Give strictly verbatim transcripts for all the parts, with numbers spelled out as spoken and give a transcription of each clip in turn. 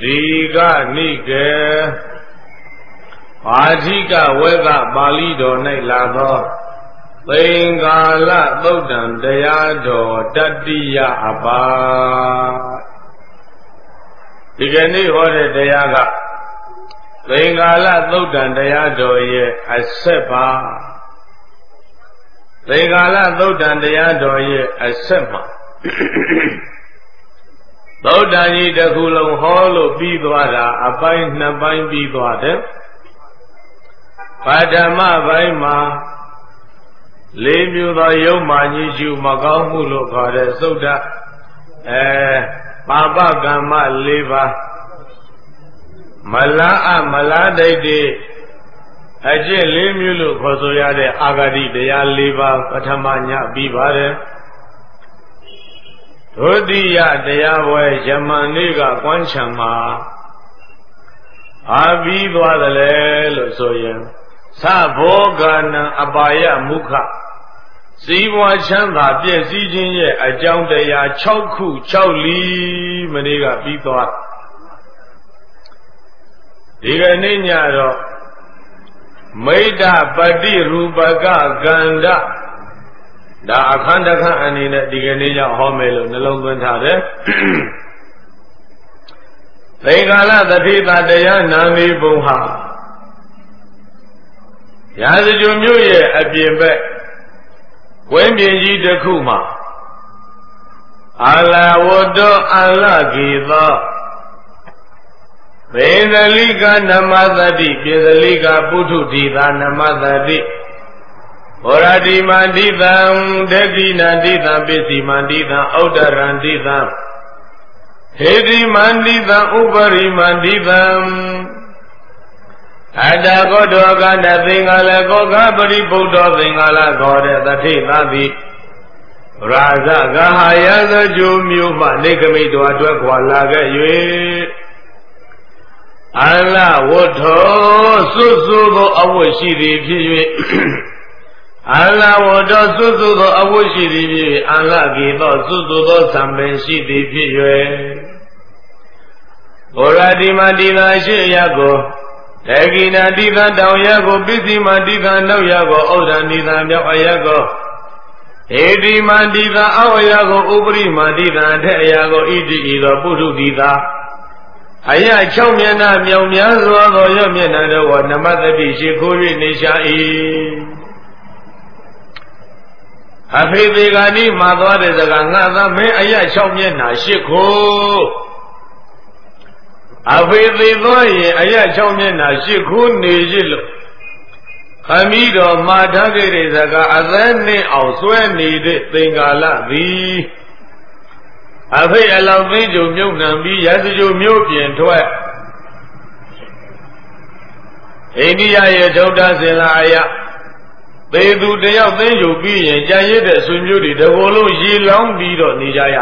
ဒီကနိကေပါဠိကဝေကပါဠိတော်၌လာသောသင်္ကာလသုတ်တံတရားတော်တတိယအပါဒီကနေ့ဟောတဲ့တရားကသင်္ကာလသုတ်တံတရားတော်ရဲ့အဆက်ပါသင်္ကာလသုတ်တံတရားတော်ရဲ့အဆက်မှာသုတ်တံကြီးတစ်ခုလုံးဟောလို့ပြီးသွားတာအပိုင်းနှစ်ပိုင်းပြီးသွားတယ်ပထမပိုင်းမှာလေးမျိုးသောယုံမာကြီးရှုမကောင်းမှုလို့ခေါ်တဲ့သုတ်တအဲပါပကမ္မလေးပါးမလားအမလားဒိဋ္ဌိအကျင့်လေးမျိုးလို့ခေါ်ဆိုရတဲ့အာဂတိတရားလေးပါးပထမညပြီးပါတယ်ဒုတိယတရားဝဲယမန်နေ့ကကွမ်းချံမှာအာပြီးသွားတယ်လေလို့ဆိုရင်သဘောဂနံအပါယမုခစီးပွားချမ်းသာပြည့်စည်ခြင်းရဲ့အကြောင်းတရား၆ခု၆လီမနေ့ကပြီးသွားဒီကနေ့ညတော့မိတ္တပတိရူပကကန္ဓဒါအခန္ဓခန့်အနေနဲ့ဒီကနေ့ညဟောမယ်လို့နှလုံးသွင်းထားတယ်သင်္ကာလသတိတတရားနာမီဘုံဟာရာဇဂုမြို့ရဲ့အပြင်ဘက်ဝင်းပြင်ကြီးတစ်ခုမှာအာလဝတ္တအလဂီသောပေဇလိကနမသတိပေဇလိကပုထုတိသာနမသတိဘောရတိမန္တိတံဒေတိနန္တိတံပိစီမန္တိတံဩဒရန္တိတံဟေတိမန္တိတံဥပရိမန္တိတံအတ္တကောတောကနသင်္ကာလကောကပရိဗုဒ္ဓသင်္ကာလခေါ်တဲ့တထိသတိရာဇဂဟာယသကျိုးမျိုးမှနေကမိတ်တော်အတွက်ခွာလာခဲ့၍အလဝတ္ထောစွတ်စွသောအဝတ်ရှိသည်ဖြစ်၍အလဝတ္ထောစွတ်စွသောအဝတ်ရှိသည်ဖြစ်၍အလဂေသောစွတ်စွသောသံပင်ရှိသည်ဖြစ်၍ဘောရတိမတိသာရှိရကိုတေကိနာတိသတောင်ရကိုပစ္စည်းမတိသနောက်ရကိုဩဒဏိသမြောက်အရကိုဟေတိမတိသအောက်ရကိုဥပရိမတိသအထက်အရာကိုဣတိဤသောပုထုတိသာအယ၆မျက်နှာမြောင်များစွာသောရမျက်နှာတို့ကိုနမတတိရှိခိုး၍နေရှာ၏အဖေသေးကနိမှာသွားတဲ့စကားငါသာမင်းအယ၆မျက်နှာရှိခိုးအဖေသေးသွားရင်အယ၆မျက်နှာရှိခိုးနေရလို့ခမည်းတော်မှာထားခဲ့တဲ့စကားအသက်နှင့်အောင်ဆွဲနေတဲ့သင်္ကာလသည်အဖေအလောင်းသိကြုံမြုပ်နှံပြီးရသကြုံမြို့ပြင်ထွက်အိန္ဒိယရဲ့ဒုဒ္ဒစင်လာအယသေသူတယောက်သိကြုံပြီးရင်ကြာရစ်တဲ့ဆွေမျိုးတွေတကိုယ်လုံးရေလောင်းပြီးတော့နေကြရ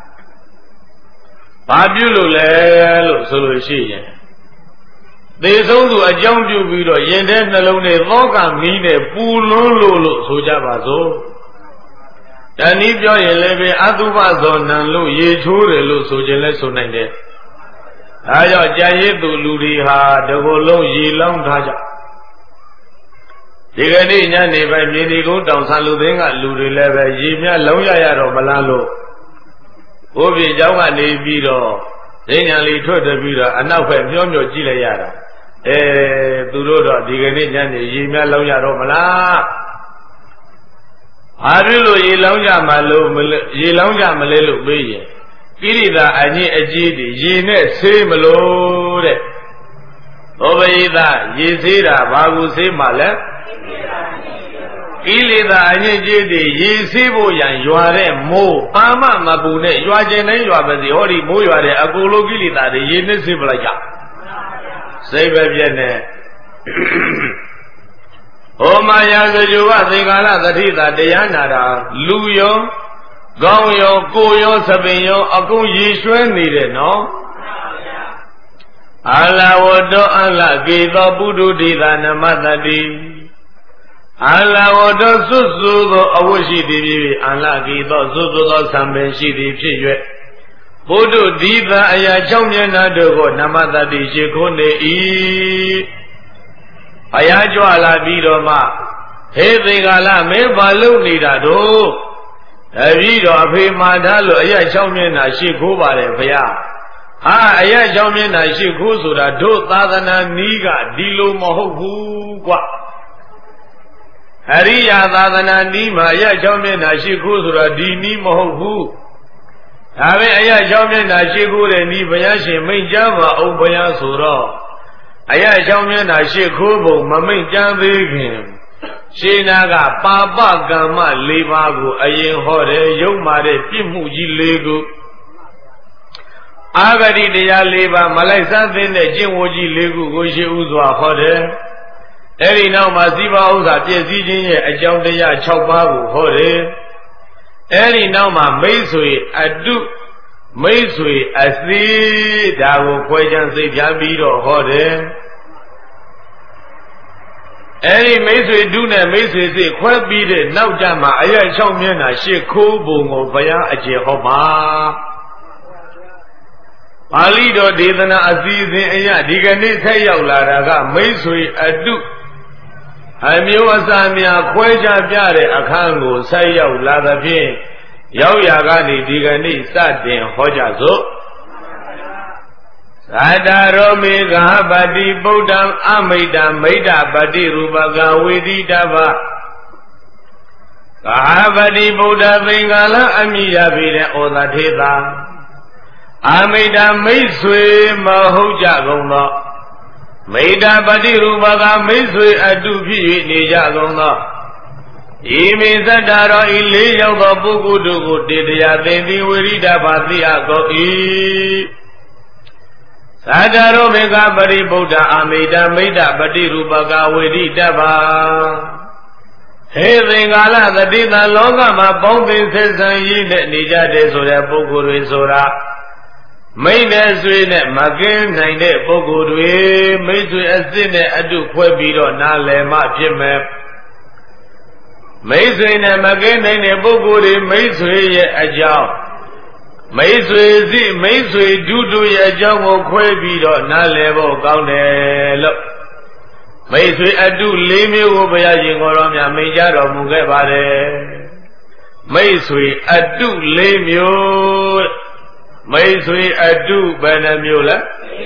ဘာပြုလို့လဲလို့ဆိုလို့ရှိရင်သေဆုံးသူအကြောင်းပြုပြီးတော့ရင်ထဲနှလုံးထဲသောကမီးနဲ့ပူလွန်းလို့လို့ဆိုကြပါစို့တဏီပြောရင်လည်းပဲအတုပဇောနံလို့ရေချိုးတယ်လို့ဆိုခြင်းလဲဆိုနိုင်တယ်ဒါကြောင့်ကြာရစ်သူလူတွေဟာတကိုယ်လုံးရေလောင်းထားကြဒီကနေ့ညနေပိုင်းမြေဒီကုန်းတောင်ဆန်လူသိန်းကလူတွေလည်းပဲရေမြလောင်းရရတော့မလားလို့ဘိုးပြေเจ้าကနေပြီးတော့ဈဉ္ညာလေးထွက်တယ်ပြီးတော့အနောက်ဘက်မျောမျောကြည့်လိုက်ရတာအဲသူတို့တော့ဒီကနေ့ညနေရေမြလောင်းရတော့မလားအားပြုလို့ရေလောင်းကြမလို့ရေလောင်းကြမလဲလို့ပြေးရင်ကိရိတာအညစ်အကြေးတွေရေနဲ့ဆေးမလို့တဲ့ဘောပရိသရေဆေးတာဘာကိုဆေးမှလဲကိလေသာအညစ်အကြေးတွေရေဆေးဖို့ရန်ရွာတဲ့မိုးအာမမပူနဲ့ရွာကျင်တိုင်းရွာပါစေဟောဒီမိုးရွာတဲ့အကူလုံးကိလေသာတွေရေနဲ့ဆေးပလိုက်ကြစိတ်ပဲပြည့်နဲ့ဟောမာယာစကြဝသင်္ကာလသတိတာတရားနာတာလူရောကောင်းရောကိုရောသပင်ရောအကုန်ရေရွှဲနေတယ်နော်အလဝတ္တအလကေသောပုထုတိသာနမတတိအလဝတ္တစွတ်စွသောအဝတ်ရှိသည်ဖြစ်အလကေသောစွတ်စွသောသံပင်ရှိသည်ဖြစ်၍ဘုဒ္ဓဒီသာအရာ၆မျက်နှာတို့ကိုနမတတိရှိခိုးနေ၏ဘုရားကြွလာပြီးတော့မှဟေသေကာလမင်းဘာလုပ်နေတာတို့တပည့်တော်အဖေမာထားလို့အရာ၆မျက်နှာရှိခိုးပါတယ်ဘုရားဟာအရာ၆မျက်နှာရှိခိုးဆိုတာတို့သာသနာနီးကဒီလိုမဟုတ်ဘူးကွအရိယာသာသနာနီးမှာအရာ၆မျက်နှာရှိခိုးဆိုတာဒီနီးမဟုတ်ဘူးဒါပဲအရာ၆မျက်နှာရှိခိုးတဲ့နီးဘုရားရှင်မိန့်ကြားပါအောင်ဘုရားဆိုတော့အရာ၆မျက်နှာရှိခိုးပုံမမိန့်ကြားသေးခင်ရှင်းနာကပါပကမ္မ၄ပါးကိုအရင်ဟောတယ်ရုပ်မာတဲ့ပြစ်မှုကြီး၄ခုအာဂတိတရား၄ပါးမလိုက်စားတဲ့ကျင့်ဝတ်ကြီး၄ခုကိုရှင်းဥစွာဟောတယ်အဲ့ဒီနောက်မှာစီးပွားဥစ္စာပြည့်စည်ခြင်းရဲ့အကြောင်းတရား၆ပါးကိုဟောတယ်အဲ့ဒီနောက်မှာမိတ်ဆွေအတုမိတ်ဆွေအစီဒါကိုခွဲခြားစိတ်ပြပြီးတော့ဟောတယ်အဲ့ဒီမိတ်ဆွေတုနဲ့မိတ်ဆွေစိတ်ခွဲပြီးတဲ့နောက်ကြမှာအရာ၆မျက်နှာရှစ်ခိုးပုံကိုဘုရားအကျေဟောပါပါဠိတော်ဒေသနာအစီအစဉ်အရဒီကနေ့ဆက်ရောက်လာတာကမိတ်ဆွေအတုအမျိုးအစားများခွဲခြားပြတဲ့အခန်းကိုဆက်ရောက်လာသဖြင့်ရောက်ရာကနေဒီကနေ့စတင်ဟောကြစို့သာတာရောမေဃပတိဗုဒ္ဓံအမိတံမိတ္တပတိရူပကဝေတိတဗ္ဗကာပတိဗုဒ္ဓသင်္ကာလအမိရပြီတဲ့ဩသထေသာအမိတမိတ်ဆွေမဟုတ်ကြကုန်သောမိတ္တပတိရူပကမိတ်ဆွေအတုဖြစ်၍နေကြကုန်သောဤမိသတ္တရောဤလေးရောက်သောပုဂ္ဂိုလ်တို့ကိုတေတရားသင်သည်ဝိရိဒဘာသိအပ်သော၏သတ္တရောမေကပရိဗုဒ္ဓအမိတမိတ္တပတိရူပကဝေရိတဘာဟေသင်္ကာလသတိတလောကမှာပေါင်းသင်ဆက်ဆံရည်နဲ့နေကြတဲ့ဆိုတဲ့ပုဂ္ဂိုလ်တွေဆိုတာမိတ်နဲ့ဆွေနဲ့မကင်းနိုင်တဲ့ပုဂ္ဂိုလ်တွေမိတ်ဆွေအစ်စ်နဲ့အတုခွဲပြီးတော့နားလည်မှဖြစ်မယ်မိတ်ဆွေနဲ့မကင်းနိုင်တဲ့ပုဂ္ဂိုလ်တွေမိတ်ဆွေရဲ့အကြောင်းမိတ်ဆွေစီမိတ်ဆွေဒုတုရဲ့အကြောင်းကိုခွဲပြီးတော့နားလည်ဖို့ကောင်းတယ်လို့မိတ်ဆွေအတု၄မျိုးကိုဘုရားရှင်ကိုယ်တော်မြတ်မိန့်ကြားတော်မူခဲ့ပါတယ်မိတ်ဆွေအတု၄မျိုးမိတ်ဆွေအတုဘယ်နှမျိုးလဲ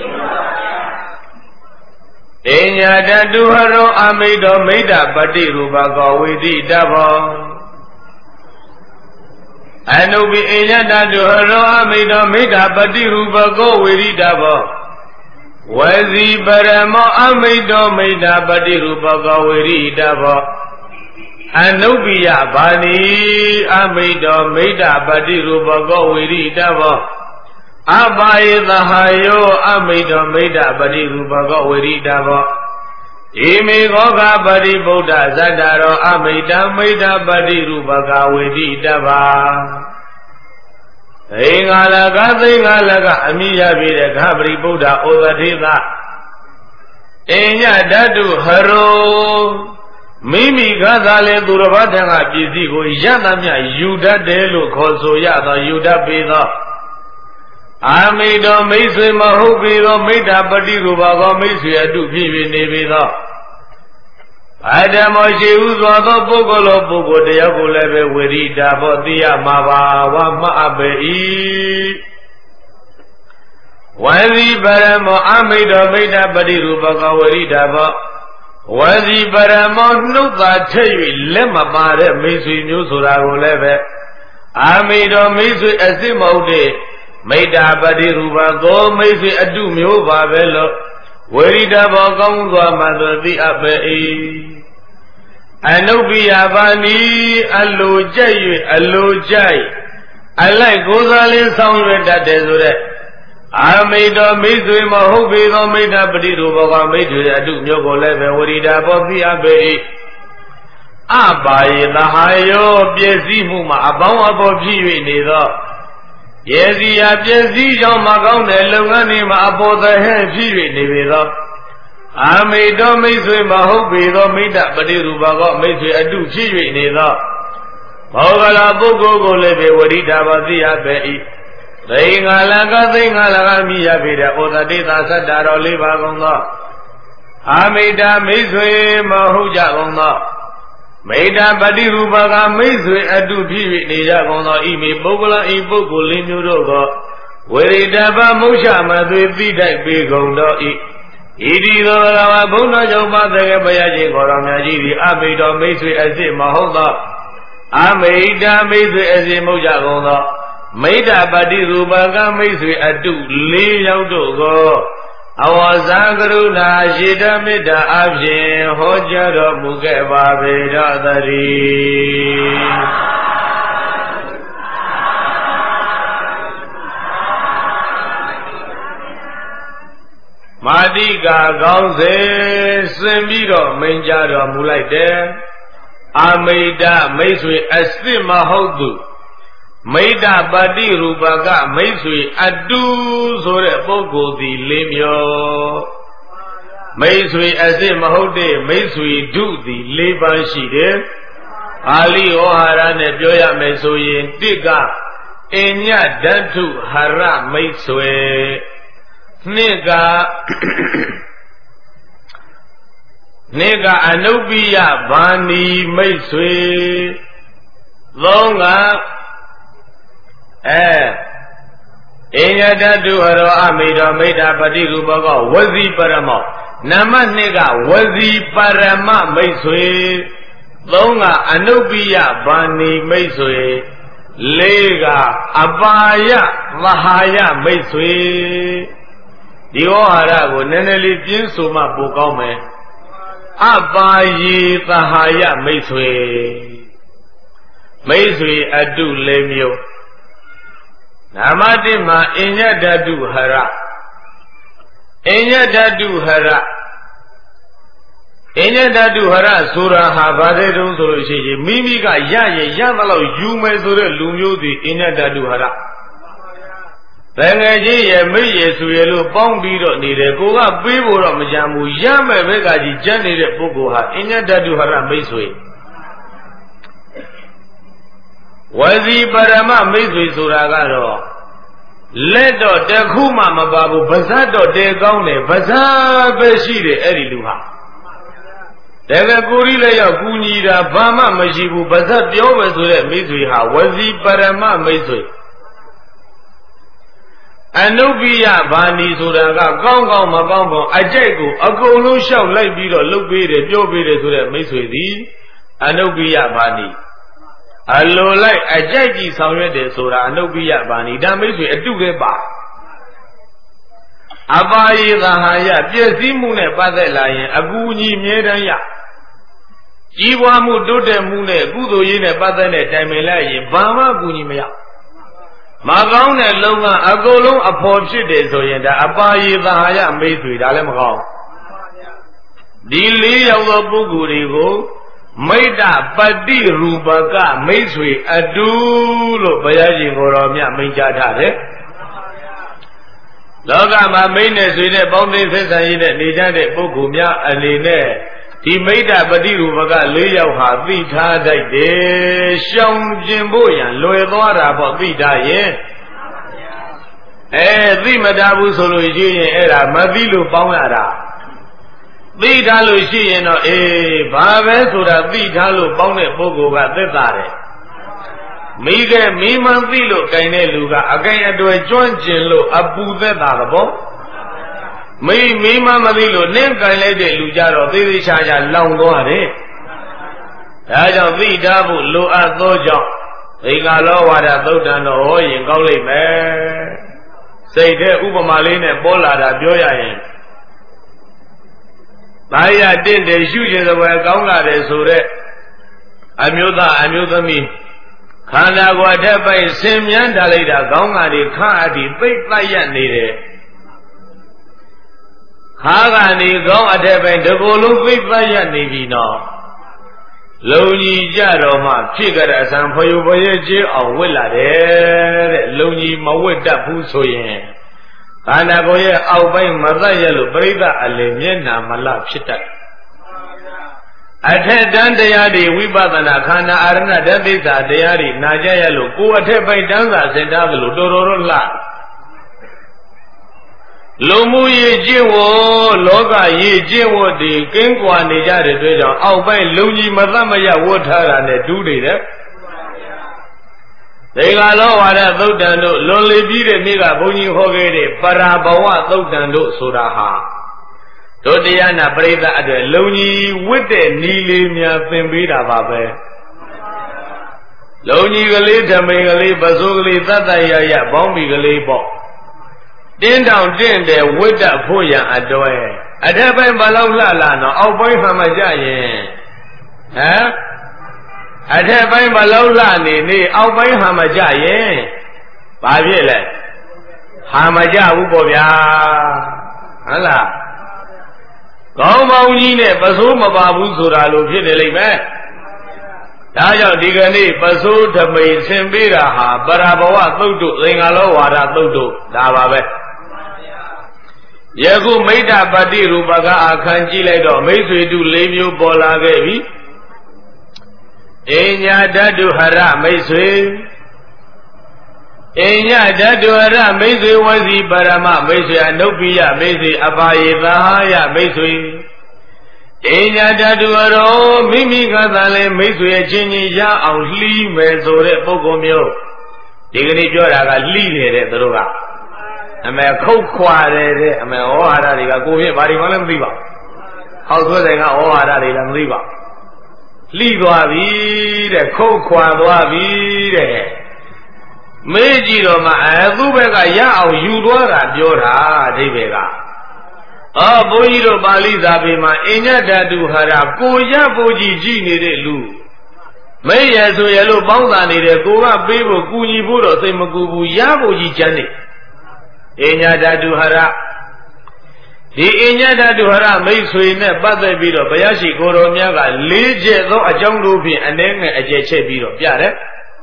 အညာတတုဟရောအမိတ်တော်မိတ္တပတိရူပကောဝေတိတဘောအနုပိအညာတတုဟရောအမိတ်တော်မိတ္တပတိရူပကောဝေတိတဘောဝစီပရမောအမိတ်တော်မိတ္တပတိရူပကောဝေရိတဘောအနုပိယဘာနိအမိတ်တော်မိတ္တပတိရူပကောဝေရိတဘောအဘာယေသဟာယောအမိတ္တမိတ္တပတိရူပကောဝေရိတဘောဣမေခောကပတိဗုဒ္ဓဇတ္တရောအမိတ္တမိတ္တပတိရူပကဝေရိတဘာသင်္ဃာလကသင်္ဃာလကအမိရပြီတဲ့ခပတိဗုဒ္ဓဩသထေသအညဓာတုဟရောမိမိကသာလေသူတော်ဘာထံကပစ္စည်းကိုရသမျှယူတတ်တယ်လို့ခေါ်ဆိုရသောယူတတ်ပေသောအာမိတော်မိတ်ဆွေမဟုတ်ပေသောမိတ္တပတိရူပကောမိတ်ဆွေအတုဖြစ်၍နေပေသောအတ္တမောရှိဥစွာသောပုဂ္ဂိုလ်ပုဂ္ဂိုလ်တယောက်ကိုလည်းပဲဝိရိတာဘောသိရမှာပါဝါမှအပ်ပေ၏ဝစီပရမောအမိတ္တမိတ္တပတိရူပကောဝိရိတာဘောဝစီပရမောနှုတ်သာထည့်၍လက်မပါတဲ့မိတ်ဆွေမျိုးဆိုတာကိုလည်းပဲအာမိတော်မိတ်ဆွေအစစ်မဟုတ်တဲ့မိတ္တပတိရူပကောမိတ်ဆွေအတုမျိုးပါပဲလို့ဝိရိတဘောကောင်းစွာမှသိအပ်ပေ၏အနုပိယဘာနိအလိုကြိုက်၍အလိုကြိုက်အလိုက်ကိုယ်စားလင်းဆောင်ရွက်တတ်တယ်ဆိုတဲ့အာမိတော်မိတ်ဆွေမဟုတ်ပေသောမိတ္တပတိရူပကမိတ်ဆွေအတုမျိုးကိုလည်းပဲဝိရိတဘောသိအပ်ပေ၏အဘာယေသဟာယောပျက်စီးမှုမှာအပေါင်းအဘောဖြစ်၍နေသောယေစီယာပျက်စီးကြောင့်မကောင်းတဲ့လုပ်ငန်းတွေမှာအပေါ်သဟဲ့ဖြစ်၍နေပေသောအာမိတော်မိတ်ဆွေမဟုတ်ပေသောမိတ္တပတိရူပကောမိတ်ဆွေအတုဖြစ်၍နေသောဘောဂလာပုဂ္ဂိုလ်ကိုလည်းပဲဝရိတာဘာသိရပေ၏သိင်္ဂလာကသိင်္ဂလာကမိရပေတဲ့ဩဇတိသာသတ္တတော်လေးပါကုန်သောအာမိတာမိတ်ဆွေမဟုတ်ကြကုန်သောမိတ္တပတိရူပကမိတ်ဆွေအတုဖြစ်၍နေကြကုန်သောဤမိပုဂ္ဂလဤပုဂ္ဂိုလ်လေးမျိုးတို့ကဝိရိတပမုෂမသွေသိတိုက်ပေကုန်သောဤဣတိသောဘဂဝါဘုန်းတော်ကြောင့်ပါတဲ့ဘုရားရှင်ခေါ်တော်မြတ်ကြီးသည်အမိတော်မိတ်ဆွေအစစ်မဟုတ်သောအမိတာမိတ်ဆွေအစစ်မဟုတ်ကြကုန်သောမိတ္တပတိရူပကမိတ်ဆွေအတုလေးယောက်တို့ကိုအဝဇာကရုဏာရှိတမေတ္တာအဖြင့်ဟောကြားတော်မူခဲ့ပါပေတော်သတည်းမာတိကာကောင်းစေစင်ပြီးတော့မိန်ကြတော်မူလိုက်တယ်အမိတမိတ်ဆွေအစစ်မဟုတ်သူမိတ္တပတိရူပကမိတ်ဆွေအတုဆိုတဲ့ပုဂ္ဂိုလ်သည်လေးမျိုးမိတ်ဆွေအစစ်မဟုတ်တဲ့မိတ်ဆွေဒုသည်လေးပါးရှိတယ်ပါဠိဩဟာရနဲ့ပြောရမယ်ဆိုရင်တစ်ကအညဓာတုဟရမိတ်ဆွေနှစ်ကနှစ်ကအနုပ္ပိယဘာနီမိတ်ဆွေသုံးကအဲအညဓာတုဟရောအမိတော်မိတ္တာပတိရူပကဝစီပရမောနံပါတ်နှစ်ကဝစီပရမမိတ်ဆွေသုံးကအနုပ္ပိယဘာနီမိတ်ဆွေလေးကအပါယသဟာယမိတ်ဆွေဒီဩဟာရကိုနည်းနည်းလေးပြင်းဆိုမှပိုကောင်းမယ်အပါယေသဟာယမိတ်ဆွေမိတ်ဆွေအတုလေးမျိုးနာမတိမှာအညဓာတုဟရအညဓာတုဟရအညဓာတုဟရဆိုတာဟာဘာတဲ့တုံးဆိုလို့ရှိရင်မိမိကရရင်ရသလောက်ယူမယ်ဆိုတဲ့လူမျိုးသည်အညဓာတုဟရဘယ်ငယ်ကြီးရဲ့မိရဲ့ဆိုရလို့ပေါင်းပြီးတော့နေတယ်ကိုကပေးဖို့တော့မကြမ်းဘူးရမယ်ဘက်ကကြီးကြမ်းနေတဲ့ပုဂ္ဂိုလ်ဟာအညဓာတုဟရမိတ်ဆွေဝစီပရမမိတ်ဆွေဆိုတာကတော့လက်တော့တခုမှမပါဘူးပါးစပ်တော့တဲကောင်းတယ်ပါးစပ်ပဲရှိတယ်အဲ့ဒီလူဟာတကယ်ကိုရီလည်းရောက်ကူညီတာဘာမှမရှိဘူးပါးစပ်ပြောပဲဆိုတဲ့မိတ်ဆွေဟာဝစီပရမမိတ်ဆွေအနုပ္ပိယဘာနီဆိုတာကကောင်းကောင်းမကောင်းကောင်းအကြိုက်ကိုအကုန်လုံးလျှောက်လိုက်ပြီးတော့လုပ်ပေးတယ်ပြောပေးတယ်ဆိုတဲ့မိတ်ဆွေသည်အနုပ္ပိယဘာနီအလိုလိုက်အကြိုက်ကြီးဆောင်ရွက်တယ်ဆိုတာအနုပ္ပိယဘာနီဒါမိတ်ဆွေအတုလည်းပါအပါယေသဟာယပြည့်စည်မှုနဲ့ပတ်သက်လာရင်အကူအညီမြဲတမ်းရကြီးပွားမှုတိုးတက်မှုနဲ့ကုသိုလ်ရေးနဲ့ပတ်သက်တဲ့တိုင်ပင်လိုက်ရင်ဘာမှအကူအညီမရမကောင်းတဲ့လုံကအကုန်လုံးအဖော်ဖြစ်တယ်ဆိုရင်ဒါအပါယေသဟာယမိတ်ဆွေဒါလည်းမကောင်းဒီလေးရောက်သောပုဂ္ဂိုလ်တွေကိုမိတ္တပတိရူပကမိတ်ဆွေအတုလို့ဘုရားရှင်ကိုယ်တော်မြတ်မိန့်ကြားထားတယ်လောကမှာမိတ်နဲ့ဆွေနဲ့ပေါင်းသိဆက်ဆံရေးနဲ့နေကြတဲ့ပုဂ္ဂိုလ်များအနေနဲ့ဒီမိတ္တပတိရူပကလေးယောက်ဟာသိထားတတ်တယ်ရှောင်ကျင်ဖို့ရန်လွယ်သွားတာပေါ့သိထားရင်အဲသိမတာဘူးဆိုလို့ရှိရင်အဲ့ဒါမသိလို့ပေါင်းရတာသိထားလို့ရှိရင်တော့အေးဘာပဲဆိုတာသိထားလို့ပေါင်းတဲ့ပုဂ္ဂိုလ်ကသက်သာတယ်မိကဲမိမှန်သိလို့ကြင်တဲ့လူကအကြိမ်အတွေ့ကျွမ်းကျင်လို့အပူသက်သာတော့ပေါ့မိမိမှမသိလို့နင်းကြင်လိုက်တဲ့လူကြတော့သေသေးချာချာလောင်သွားတယ်ဒါကြောင့်သိထားဖို့လိုအပ်သောကြောင့်ဧကလောဝါဒသုတ်တံတော်ဟောရင်ကောင်းလိမ့်မယ်စိတ်တဲ့ဥပမာလေးနဲ့ပေါ်လာတာပြောရရင်ဘာရတင့်တယ်ရှုခြင်းသဘောကောင်းလာတယ်ဆိုတဲ့အမျိုးသားအမျိုးသမီးခန္ဓာကိုယ်ထက်ပိုင်ဆင်မြန်းထားလိုက်တာခေါင်းကနေခါအထိသိပ်တိုက်ရနေတယ်ခါကနေခေါင်းအထက်ပိုင်ဒီကိုယ်လုံးသိပ်တိုက်ရနေပြီနော်လုံကြီးကြတော့မှဖြစ်ကြတဲ့အစံဖယုဖယဲကျေးအောင်ဝစ်လာတယ်တဲ့လုံကြီးမဝစ်တတ်ဘူးဆိုရင်ခန္ဓာကိုယ်ရဲ့အောက်ပိုင်းမသက်ရလို့ပြိဿအလယ်မျက်နာမလဖြစ်တတ်အထက်တန်းတရားတွေဝိပဿနာခန္ဓာအာရဏဓာတ်သစ္စာတရားတွေနာကြရလို့ကိုယ်အထက်ပိုင်းတန်းစာစင်သားသလိုတော်တော်တော့လှလူမှုရေးကျင့်ဝတ်လောကရေးကျင့်ဝတ်တွေကင်းကွာနေကြတဲ့အတွက်ကြောင့်အောက်ပိုင်းလုံကြီးမသမရဝတ်ထားတာနဲ့တူးနေတယ်ဒေဂါလောဝါဒသုတ်တန်တို့လွန်လေပြီးတဲ့နေ့ကဘုန်းကြီးဟောခဲ့တဲ့ပရာဘဝသုတ်တန်တို့ဆိုတာဟာတို့တရားနာပရိသတ်အတွက်လုံကြီးဝတ်တဲ့နီလေးများသင်ပေးတာပါပဲလုံကြီးကလေးဓမေကလေးပစိုးကလေးသတ္တရရဘောင်းမီကလေးပေါ့တင်းတောင်တင့်တယ်ဝတ်တတ်ဖို့ရန်အတွဲအထက်ပိုင်းဘလောက်လှလာတော့အောက်ပိုင်းမှမကြရင်ဟမ်အထက်ပိုင်းဘလောက်လှနေနေအောက်ပိုင်းဟာမကြရင်ဘာဖြစ်လဲဟာမကြဘူးပေါ့ဗျာဟုတ်လားကောင်းပေါင်းကြီးနဲ့ပစိုးမပါဘူးဆိုတာလိုဖြစ်နေလိမ့်မယ်ဒါကြောင့်ဒီကနေ့ပစိုးဓမိန်ဆင်ပေးတာဟာပရာဘဝသုတ်တို့သင်္ဃာလောဝါဒသုတ်တို့ဒါပါပဲယခုမိဋ္ဌပတိရူပကအခန်းကြည့်လိုက်တော့မိတ်ဆွေတု၄မျိုးပေါ်လာခဲ့ပြီအညာဓာတုဟရမိတ်ဆွေအညာဓာတုဟရမိတ်ဆွေဝစီပရမမိတ်ဆွေအနုပ္ပိယမိတ်ဆွေအပါယေသာယမိတ်ဆွေအညာဓာတုဟရောမိမိကသာလဲမိတ်ဆွေအချင်းချင်းရအောင်လှီးမယ်ဆိုတဲ့ပုဂ္ဂိုလ်မျိုးဒီကနေ့ပြောတာကလှီးနေတဲ့သူတို့ကအမေခုတ်ခွာတယ်တဲ့အမေဩဝါဒတွေကကိုဖြင့်ဘာတွေမှလည်းမသိပါဘူး။ဟောက်သွဲတဲ့ကဩဝါဒတွေလည်းမသိပါဘူး။လှီးသွားပြီတဲ့ခုတ်ခွာသွားပြီတဲ့မေးကြည့်တော့မှအဲသူ့ဘက်ကရအောင်ယူသွားတာပြောတာအဓိပ္ပာယ်ကအော်ဘုန်းကြီးတို့ပါဠိစာပေမှာအညတတုဟာရကိုရဖို့ကြီးကြည့်နေတဲ့လူမေးရဆိုရလို့ပေါင်းတာနေတယ်ကိုကပေးဖို့ကူညီဖို့တော့စိတ်မကူဘူးရဖို့ကြီးကြမ်းနေအညဓာတုဟရဒီအညဓာတုဟရမိတ်ဆွေနဲ့ပတ်သက်ပြီးတော့ဘုရားရှိခိုးတော်များကလေးချက်သောအကြောင်းတို့ဖြင့်အနှဲငယ်အကျယ်ချက်ပြီးတော့ပြတယ်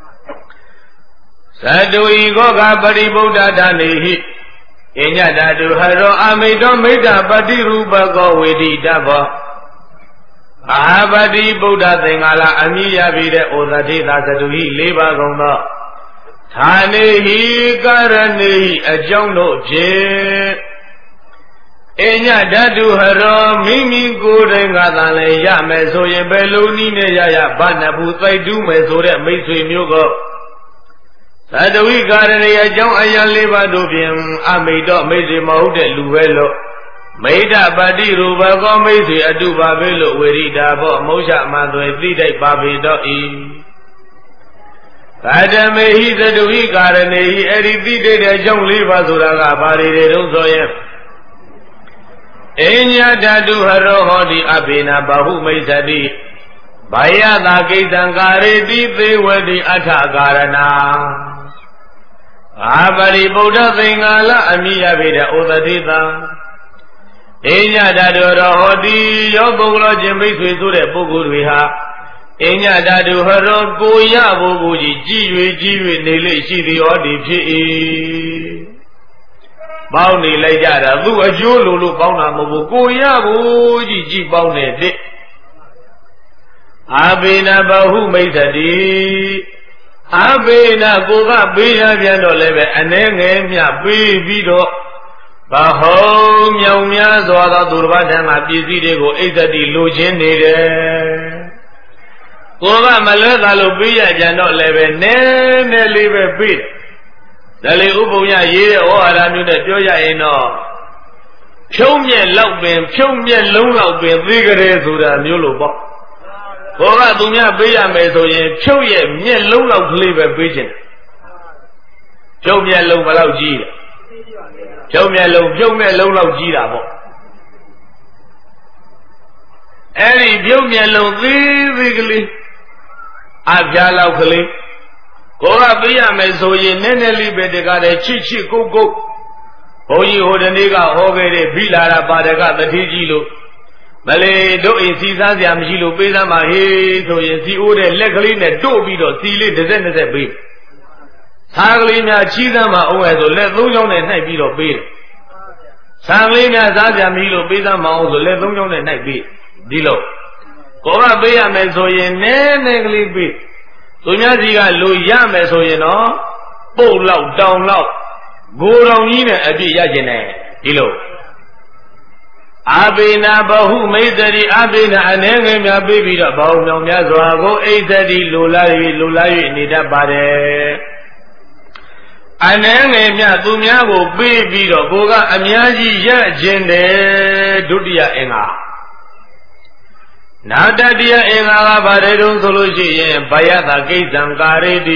သတ္တုဤကောကပရိဗုဒ္ဓဓာနေဟိအညဓာတုဟရောအမိတောမိတ္တပတိရူပကောဝေဒိတဘောအာပတိဗုဒ္ဓသင်္ဃာလအမိရပြီတဲ့ဩဇတိသာသတုဟိလေးပါးကုန်သောဌာနေဟိကာရဏေဟိအကြောင်းတို့ဖြင့်အညဓာတုဟရောမိမိကိုယ်တိုင်ကသာလည်းရမယ်ဆိုရင်ဘယ်လိုနည်းနဲ့ရရဘာနဘူးသိတူးမယ်ဆိုတဲ့မိတ်ဆွေမျိုးကသတ္တဝိကာရဏေအကြောင်းအရာလေးပါးတို့ဖြင့်အမိတ်တော့မိတ်ဆွေမဟုတ်တဲ့လူပဲလို့မိဋ္ဌပတိရူပကောမိတ်ဆွေအတုပါပဲလို့ဝေရိတာဘောမௌရှမသွေသိတိုက်ပါပေတော့ဤကာတမေဟိသတုဟိကာရဏေဟိအဲ့ဒီသိတဲ့အကြောင်းလေးပါဆိုတာကဘာတွေတွေတုံးဆိုရင်အညာဓာတုဟရောဟောတိအဘိနာဘာဟုမိစ္ဆတိဘာယတာကိတံကာရေတိသေဝတိအထကာရဏအာပရိဗုဒ္ဓသင်္ဃာလအမိယဗေဒဩသတိတံအညာဓာတုရောဟောတိယောပုဂ္ဂလောခြင်းမိတ်ဆွေဆိုတဲ့ပုဂ္ဂိုလ်တွေဟာအညာဓာတုဟရောကိုရဖို့ကိုကြီးကြည်၍ကြည်၍နေလေရှိသည်ဟောဒီဖြစ်၏ပေါင်းနေလိုက်ကြတာသူအကျိုးလိုလို့ပေါင်းတာမဟုတ်ဘူးကိုရဖို့ကြီးကြည်ပေါင်းတဲ့အာဘေနဘဟုမိတ်သတိအာဘေနကိုကပေးရပြန်တော့လည်းပဲအနှဲငယ်မြပေးပြီးတော့ဘဟုံမြောင်များစွာသောသူတစ်ပါးထံကပစ္စည်းတွေကိုအိသတိလိုချင်နေတယ်ကိုကမလွဲသာလို့ပေးရကြတော့လည်းပဲနည်းနည်းလေးပဲပေးတယ်ဒါလေဥပုံရရေးတဲ့ဩဝါဒမျိုးနဲ့ပြောရရင်တော့ဖြုံးမြက်လောက်ပင်ဖြုံးမြက်လုံးလောက်ပင်သိကြတယ်ဆိုတာမျိုးလို့ပေါ့ကိုကသူများပေးရမယ်ဆိုရင်ဖြုတ်ရဲ့မြက်လုံးလောက်ကလေးပဲပေးခြင်းဖြုတ်မြက်လုံးဘယ်လောက်ကြီးလဲဖြုတ်မြက်လုံးဖြုတ်မြက်လုံးလောက်ကြီးတာပေါ့အဲ့ဒီဖြုတ်မြက်လုံးသေးသေးကလေးအပြားလောက်ကလေးကိုကပေးရမယ်ဆိုရင်နည်းနည်းလေးပဲတကားတဲ့ချစ်ချစ်ကုတ်ကုတ်ဘုန်းကြီးဟိုတနေ့ကဟောခဲ့တဲ့ဘိလာရပါဒကတတိကြီးလို့မလေးတို့အိမ်စီစားစရာမရှိလို့ပေးသမ်းပါဟေးဆိုရင်စီအိုးတဲ့လက်ကလေးနဲ့တို့ပြီးတော့စီလေးတစ်စက်နှစ်စက်ပေးစားကလေးများချီးသမ်းပါအောင်ရဲ့ဆိုလက်သုံးချောင်းနဲ့နှိုက်ပြီးတော့ပေးတယ်စားကလေးများစားစရာမရှိလို့ပေးသမ်းပါအောင်ဆိုလက်သုံးချောင်းနဲ့နှိုက်ပေးဒီလိုကိုကပေးရမယ်ဆိုရင်နည်းနည်းကလေးပေးသူများစီကလူရမယ်ဆိုရင်တော့ပုတ်လောက်တောင်လောက်ဂိုတော်ကြီးနဲ့အပြည့်ရကျင်တယ်ဒီလိုအာဘိနာဘဟုမိတ်တရီအာဘိနာအနေငယ်များပြီးပြီးတော့ဘောင်းမြောင်များစွာကိုအိတ်တရီလိုလာ၍လိုလာ၍နေတတ်ပါတယ်အနေငယ်များသူများကိုပြီးပြီးတော့ကိုကအများကြီးရကျင်တယ်ဒုတိယအင်္ဂါနာတတိယအင်္ဂါကဘာတွေတုံးဆိုလို့ရှိရင်ဘယတကိစ္စံကာရေတိ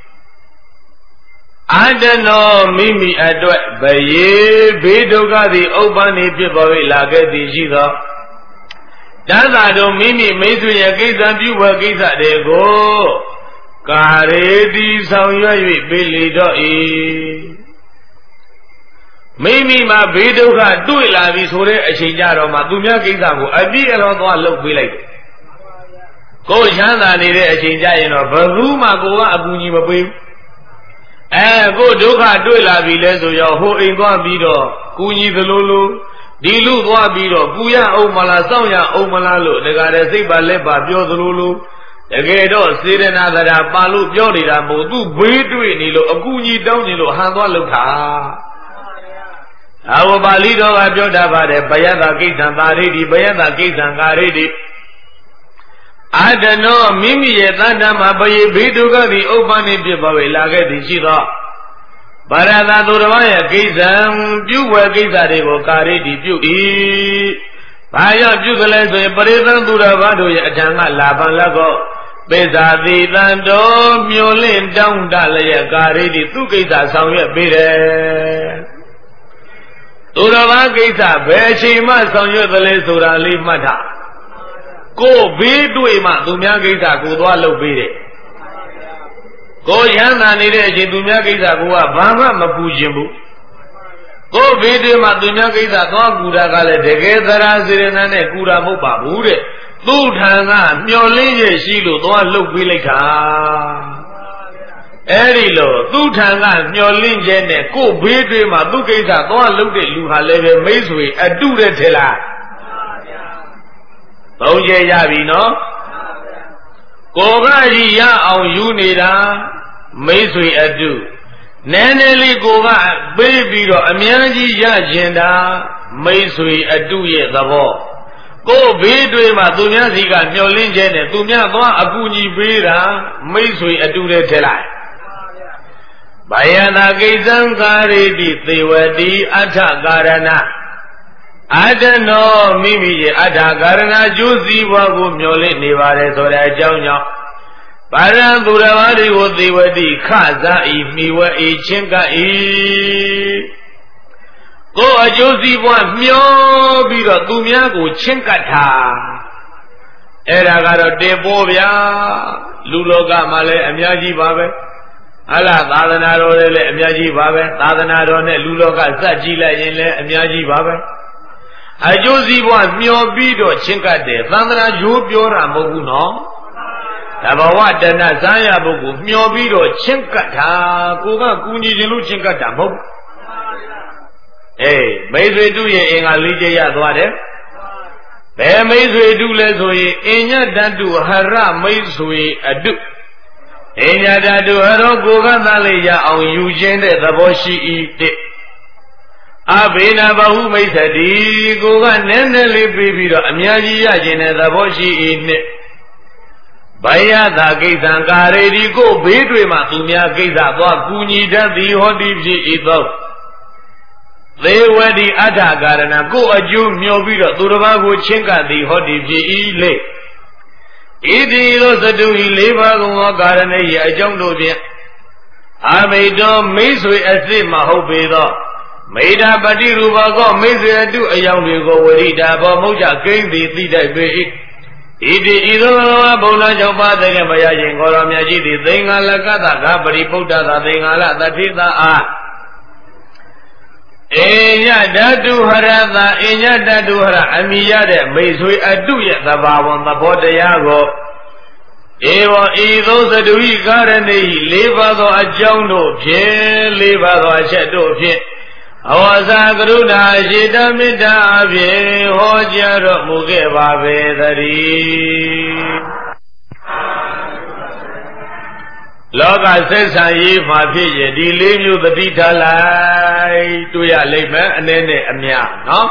အတနောမိမိအတွက်ဘယေဘေးဒုက္ခသည်ဥပ္ပန္နိဖြစ်ပေါ်၍လာခဲ့သည်ရှိသောတသတို့မိမိမိတ်ဆွေရဲ့ကိစ္စပြုဝဲကိစ္စတွေကိုကာရေတိဆောင်ရွက်၍ပေးလေတော့၏မိမိမှာဘေးဒုက္ခတွေ့လာပြီဆိုတဲ့အချိန်ကြတော့မှသူများကိစ္စကိုအပြည့်အစုံသွားလုပ်ပေးလိုက်တယ်ကိုယ်ချမ်းသာနေတဲ့အချိန်ကြရင်တော့ဘယ်သူမှကိုကအကူအညီမပေးဘူးအဲကိုဒုက္ခတွေ့လာပြီလဲဆိုရောဟိုအိမ်သွားပြီးတော့ကူညီသလိုလိုဒီလူသွားပြီးတော့ကူရအောင်မလားစောင့်ရအောင်မလားလို့တခါတည်းစိတ်ပါလက်ပါပြောသလိုလိုတကယ်တော့စေရနာသရာပါလို့ပြောနေတာမဟုတ်သူဘေးတွေ့နေလို့အကူအညီတောင်းနေလို့ဟန်သွားလောက်တာအဝပါဠိတော်ကပြောတာပါတယ်ဘယတကိစ္စံသာရိတိဘယတကိစ္စံကာရိတိအတနောမိမိရဲ့တဏ္ဍမှာဘယေဘေးဒုက္ခသည်ဥပ္ပန္နိဖြစ်ပေါ်၍လာခဲ့သည်ရှိသောဗရဒသူတော်ရဲ့ကိစ္စံပြုဝယ်ကိစ္စတွေကိုကာရိတိပြု၏ဘာရောက်ပြုကြလဲဆိုရင်ပရိသံသူတော်ဘာတို့ရဲ့အထံကလာပံလက်ကိုပိဇာတိတန်တော်မျောလင့်တောင်းတလည်းကာရိတိသူကိစ္စဆောင်ရွက်ပေးတယ်သူတော်ဘာကိစ္စဘယ်အချိန်မှဆောင်ရွက်သလဲဆိုတာလေးမှတ်ထားကိုဘေးတွေ့မှသူများကိစ္စကိုသွားလုပ်ပေးတယ်ကိုရဟန္တာနေတဲ့အချိန်သူများကိစ္စကိုကဘာမှမပူခြင်းဘူးကိုဘေးတွေ့မှသူများကိစ္စသွားကူတာကလည်းတကယ်သရာစေရနာနဲ့ကူတာမဟုတ်ပါဘူးတဲ့သူ့ထံကမျောလင်းရရှိလို့သွားလုပ်ပေးလိုက်တာအဲ့ဒီလိုသူ့ထံကမျောလင်းခြင်းနဲ့ကိုဘေးတွေ့မှသူ့ကိစ္စသွားလုပ်တဲ့လူဟာလည်းပဲမိတ်ဆွေအတုတဲ့ထင်လားသုံးကျရပြီနော်ကိုကကြီးရအောင်ယူနေတာမိတ်ဆွေအတုနည်းနည်းလေးကိုကပေးပြီးတော့အများကြီးရကျင်တာမိတ်ဆွေအတုရဲ့သဘောကိုဘေးတွေမှာသူများစီကမျောလင်းခြင်းနဲ့သူများသွားအကူအညီပေးတာမိတ်ဆွေအတုတဲ့ထက်လိုက်ဘာယနာကိစ္စံကာရိတိသေဝတိအထကာရဏအတနောမိမိရဲ့အထာကာရဏကျိုးစည်းပွားကိုမျှော်လင့်နေပါတယ်ဆိုတဲ့အကြောင်းကြောင့်ပါရံသူတော်ဘာတွေကိုသေဝတိခဇာဤမိဝဲဤချင်းကဤကိုအကျိုးစည်းပွားမျှော်ပြီးတော့သူများကိုချင်းကပ်တာအဲ့ဒါကတော့တင်ပေါ်ဗျာလူလောကမှာလည်းအများကြီးပါပဲဟလာသာသနာတော်လည်းအများကြီးပါပဲသာသနာတော်နဲ့လူလောကစက်ကြည့်လိုက်ရင်လည်းအများကြီးပါပဲအကျိုးစီးပွားမျောပြီးတော့ချင်းကပ်တယ်သံသနာရိုးပြောတာမဟုတ်ဘူးနော်တဘဝတဏ္ဍဇာယပုဂ္ဂိုလ်မျောပြီးတော့ချင်းကပ်တာကိုကကူညီခြင်းလို့ချင်းကပ်တာမဟုတ်အေးမိတ်ဆွေတို့ရဲ့အင်္ဂါလေးချက်ရသွားတယ်ဘယ်မိတ်ဆွေတို့လဲဆိုရင်အညတတုဟရမိတ်ဆွေအတုအညတတုဟရောကိုကသားလေးရအောင်ယူခြင်းတဲ့သဘောရှိ၏တဲ့အဘိနာဘဟုမိတ်သတိကိုကနည်းနည်းလေးပြီးပြီးတော့အများကြီးရခြင်းတဲ့သဘောရှိ၏နှစ်ဘယတာကိစ္စံကာရေဒီကိုဘေးတွေမှာသူများကိစ္စသွားကူညီတတ်သည်ဟောတိဖြစ်၏သောသေဝတိအထာကာရဏကိုအကျိုးမျောပြီးတော့သူတစ်ပါးကိုချင်းကပ်သည်ဟောတိဖြစ်၏လေဣတိသောသတုဤလေးပါးသောကာရဏ၏အကြောင်းတို့ဖြင့်အမိတောမိတ်ဆွေအစစ်မဟုတ်ပေသောမေတ္တာပฏิရူပကောမိတ်ဆွေအတုအယောင်တွေကိုဝရိတာဘောမုတ်ချကိန်းသည်သိတတ်ပေ၏ဣတိဤသို့ဘုံတော်ကြောင့်ပါတဲ့ဘုရားရှင်ကိုရောမြတ်ကြီးသည်သင်္ဃာလကတကပရိပုဒ္ဒသာသင်္ဃာလတတိသာအားအညဓာတုဟရသာအညဓာတုဟရအမိရတဲ့မိတ်ဆွေအတုရဲ့သဘာဝသဘောတရားကိုဧဝံဤသို့သတုဤကာရဏိလေးပါးသောအကြောင်းတို့ဖြင့်လေးပါးသောအချက်တို့ဖြင့်အဝါစာကရုဏာရှိတမေတ္တာအပြင်ဟောကြားတော်မူခဲ့ပါပေသတည်းလောကဆက်ဆံရေးမှာဖြစ်ရင်ဒီလေးမျိုးသတိထားလိုက်တွေ့ရလိမ့်မယ်အနည်းနဲ့အများနော်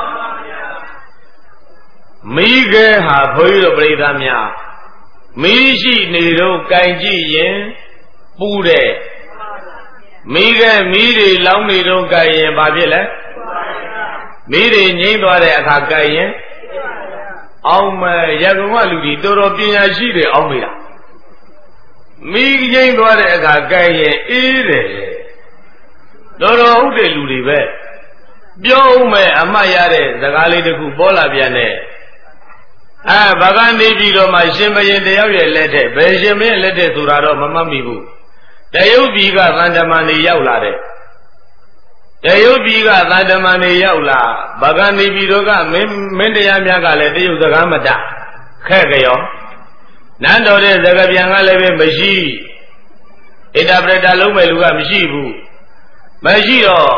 မိခဲဟာဘုန်းကြီးတို့ပြိဿများမီးရှိနေတော့ကြင်ကြည့်ရင်ပူတယ်မိခဲမီးတွေလောင်းနေတော့ကြင်ရင်ဘာဖြစ်လဲမီးတွေငြိမ့်သွားတဲ့အခါကြင်ရင်အောင်မယ်ရကုံကလူကြီးတော်တော်ပညာရှိတယ်အောင်မေးတာမိငိမ့်သွားတဲ့အခါကြင်ရင်အေးတယ်တော်တော်ဟုတ်တဲ့လူတွေပဲပြောဦးမယ်အမှတ်ရတဲ့စကားလေးတစ်ခုပေါ်လာပြန်တဲ့အဲဗကနေပြီးတော့မှရှင်ဘရင်တယောက်ရဲ့လက်ထက်ဘယ်ရှင်ဘရင်လက်ထက်ဆိုတာတော့မမှတ်မိဘူးတရုတ်ပြည်ကသံဓမ္မနေရောက်လာတဲ့တရုတ်ပြည်ကသံဓမ္မနေရောက်လာဗကနေပြီးတော့ကမင်းမင်းတရားများကလည်းတရုတ်စကားမတတ်ခဲ့ကြရောနန်းတော်တဲ့စကားပြန်ကလည်းပဲမရှိအင်တာပရက်တာလုံးမဲ့လူကမရှိဘူးမရှိတော့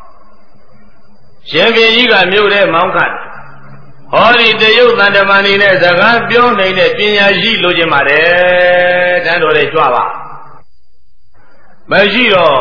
ရှင်ဘုရင်ကြီးကမြို့ထဲမောင်းခတ်ဟောဒီတရုတ်သံဓမ္မနေနဲ့စကားပြောနေတဲ့ပညာရှိလိုချင်ပါတယ်တန်းတော်တဲ့ကြွပါမရှိတော့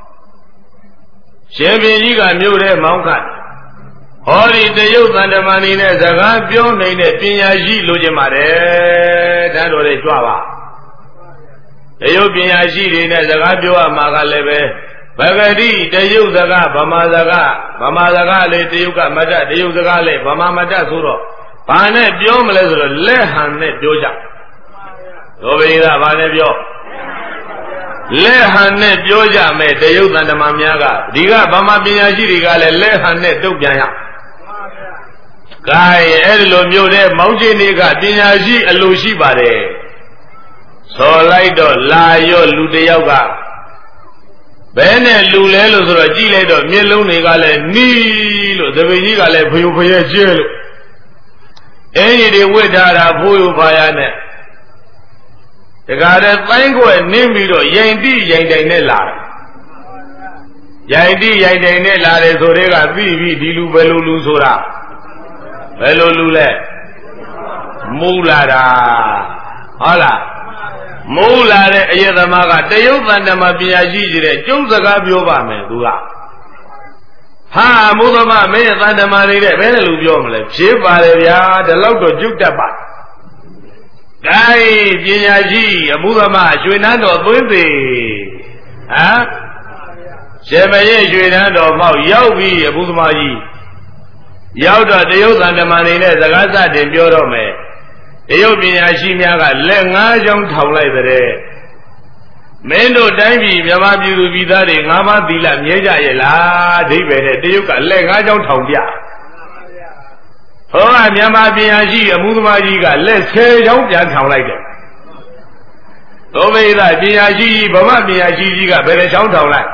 ရှင်ဘုရင်ကြီးကမြို့ထဲမောင်းခတ်ဟောဒီတရုတ်သံဓမ္မနေနဲ့စကားပြောနေတဲ့ပညာရှိလိုချင်ပါတယ်တန်းတော်တဲ့ကြွပါတရုတ်ပညာရှိတွေနဲ့စကားပြောရမှာကလည်းပဲဗဂတိတရုတ်စကားဗမာစကားဗမာစကားလေတရုတ်ကမတတ်တရုတ်စကားလေဗမာမတတ်ဆိုတော့ဘာနဲ့ပြောမလဲဆိုတော့လက်ဟန်နဲ့ပြောကြသောဘိဓါဘာနဲ့ပြောလက်ဟန်နဲ့ပြောကြမယ်တရုတ်တန်တမများကဒီကဗမာပညာရှိတွေကလည်းလက်ဟန်နဲ့တုတ်ပြန်ရကဲအဲ့ဒီလိုမျိုးတဲ့မောင်ကျင်းတွေကပညာရှိအလိုရှိပါတယ်ဆော်လိုက်တော့လာရောလူတယောက်ကဘယ်နဲ့လူလဲလို့ဆိုတော့ကြည့်လိုက်တော့မျက်လုံးတွေကလည်းနီးလို့သပင်ကြီးကလည်းဖယုဖယဲကျဲလို့အင်းကြီးတွေဝစ်ထားတာဖိုးယူပါရနဲ့တခါတည်းတိုင်းခွဲနင်းပြီးတော့ရင်တိရင်တိုင်နဲ့လာတယ်ရင်တိရင်တိုင်နဲ့လာတယ်ဆိုတဲ့ကပြီးပြီးဒီလူဘယ်လိုလူဆိုတာဘယ်လိုလူလဲမူလာတာဟုတ်လားမူလာတဲ့အယသမားကတရုတ်တန်တမပညာရှိကြီးတဲ့ကျုံစကားပြောပါမယ်သူကဟာမူသမမင်းရဲ့တန်တမလေးတဲ့ဘယ်နဲ့လူပြောမလဲဖြစ်ပါတယ်ဗျာဒီလောက်တော့ကျုပ်တတ်ပါကဲပညာရှိအမှုသမရွှေနန်းတော်သွင်းသေးဟမ်ရှင်မရဲ့ရွှေနန်းတော်ပေါက်ရောက်ပြီအမှုသမကြီးရောက်တော့တရုတ်တန်တမလေးနဲ့စကားစတင်ပြောတော့မယ်တရုတ်ပညာရှိများကလက်ငါးချောင်းထောင်လိုက်တဲ့မင်းတို့တိုင်းပြည်မြမပြည်သူပြည်သားတွေငါးပါးသီလမြဲကြရဲ့လားအဓိပ္ပာယ်နဲ့တရုတ်ကလက်ငါးချောင်းထောင်ပြဟောကမြမပညာရှိအမှုသမားကြီးကလက်ဆယ်ချောင်းပြန်ထောင်လိုက်တယ်သောဘိဓပညာရှိဗမာပညာရှိကြီးကဘယ်နှချောင်းထောင်လိုက်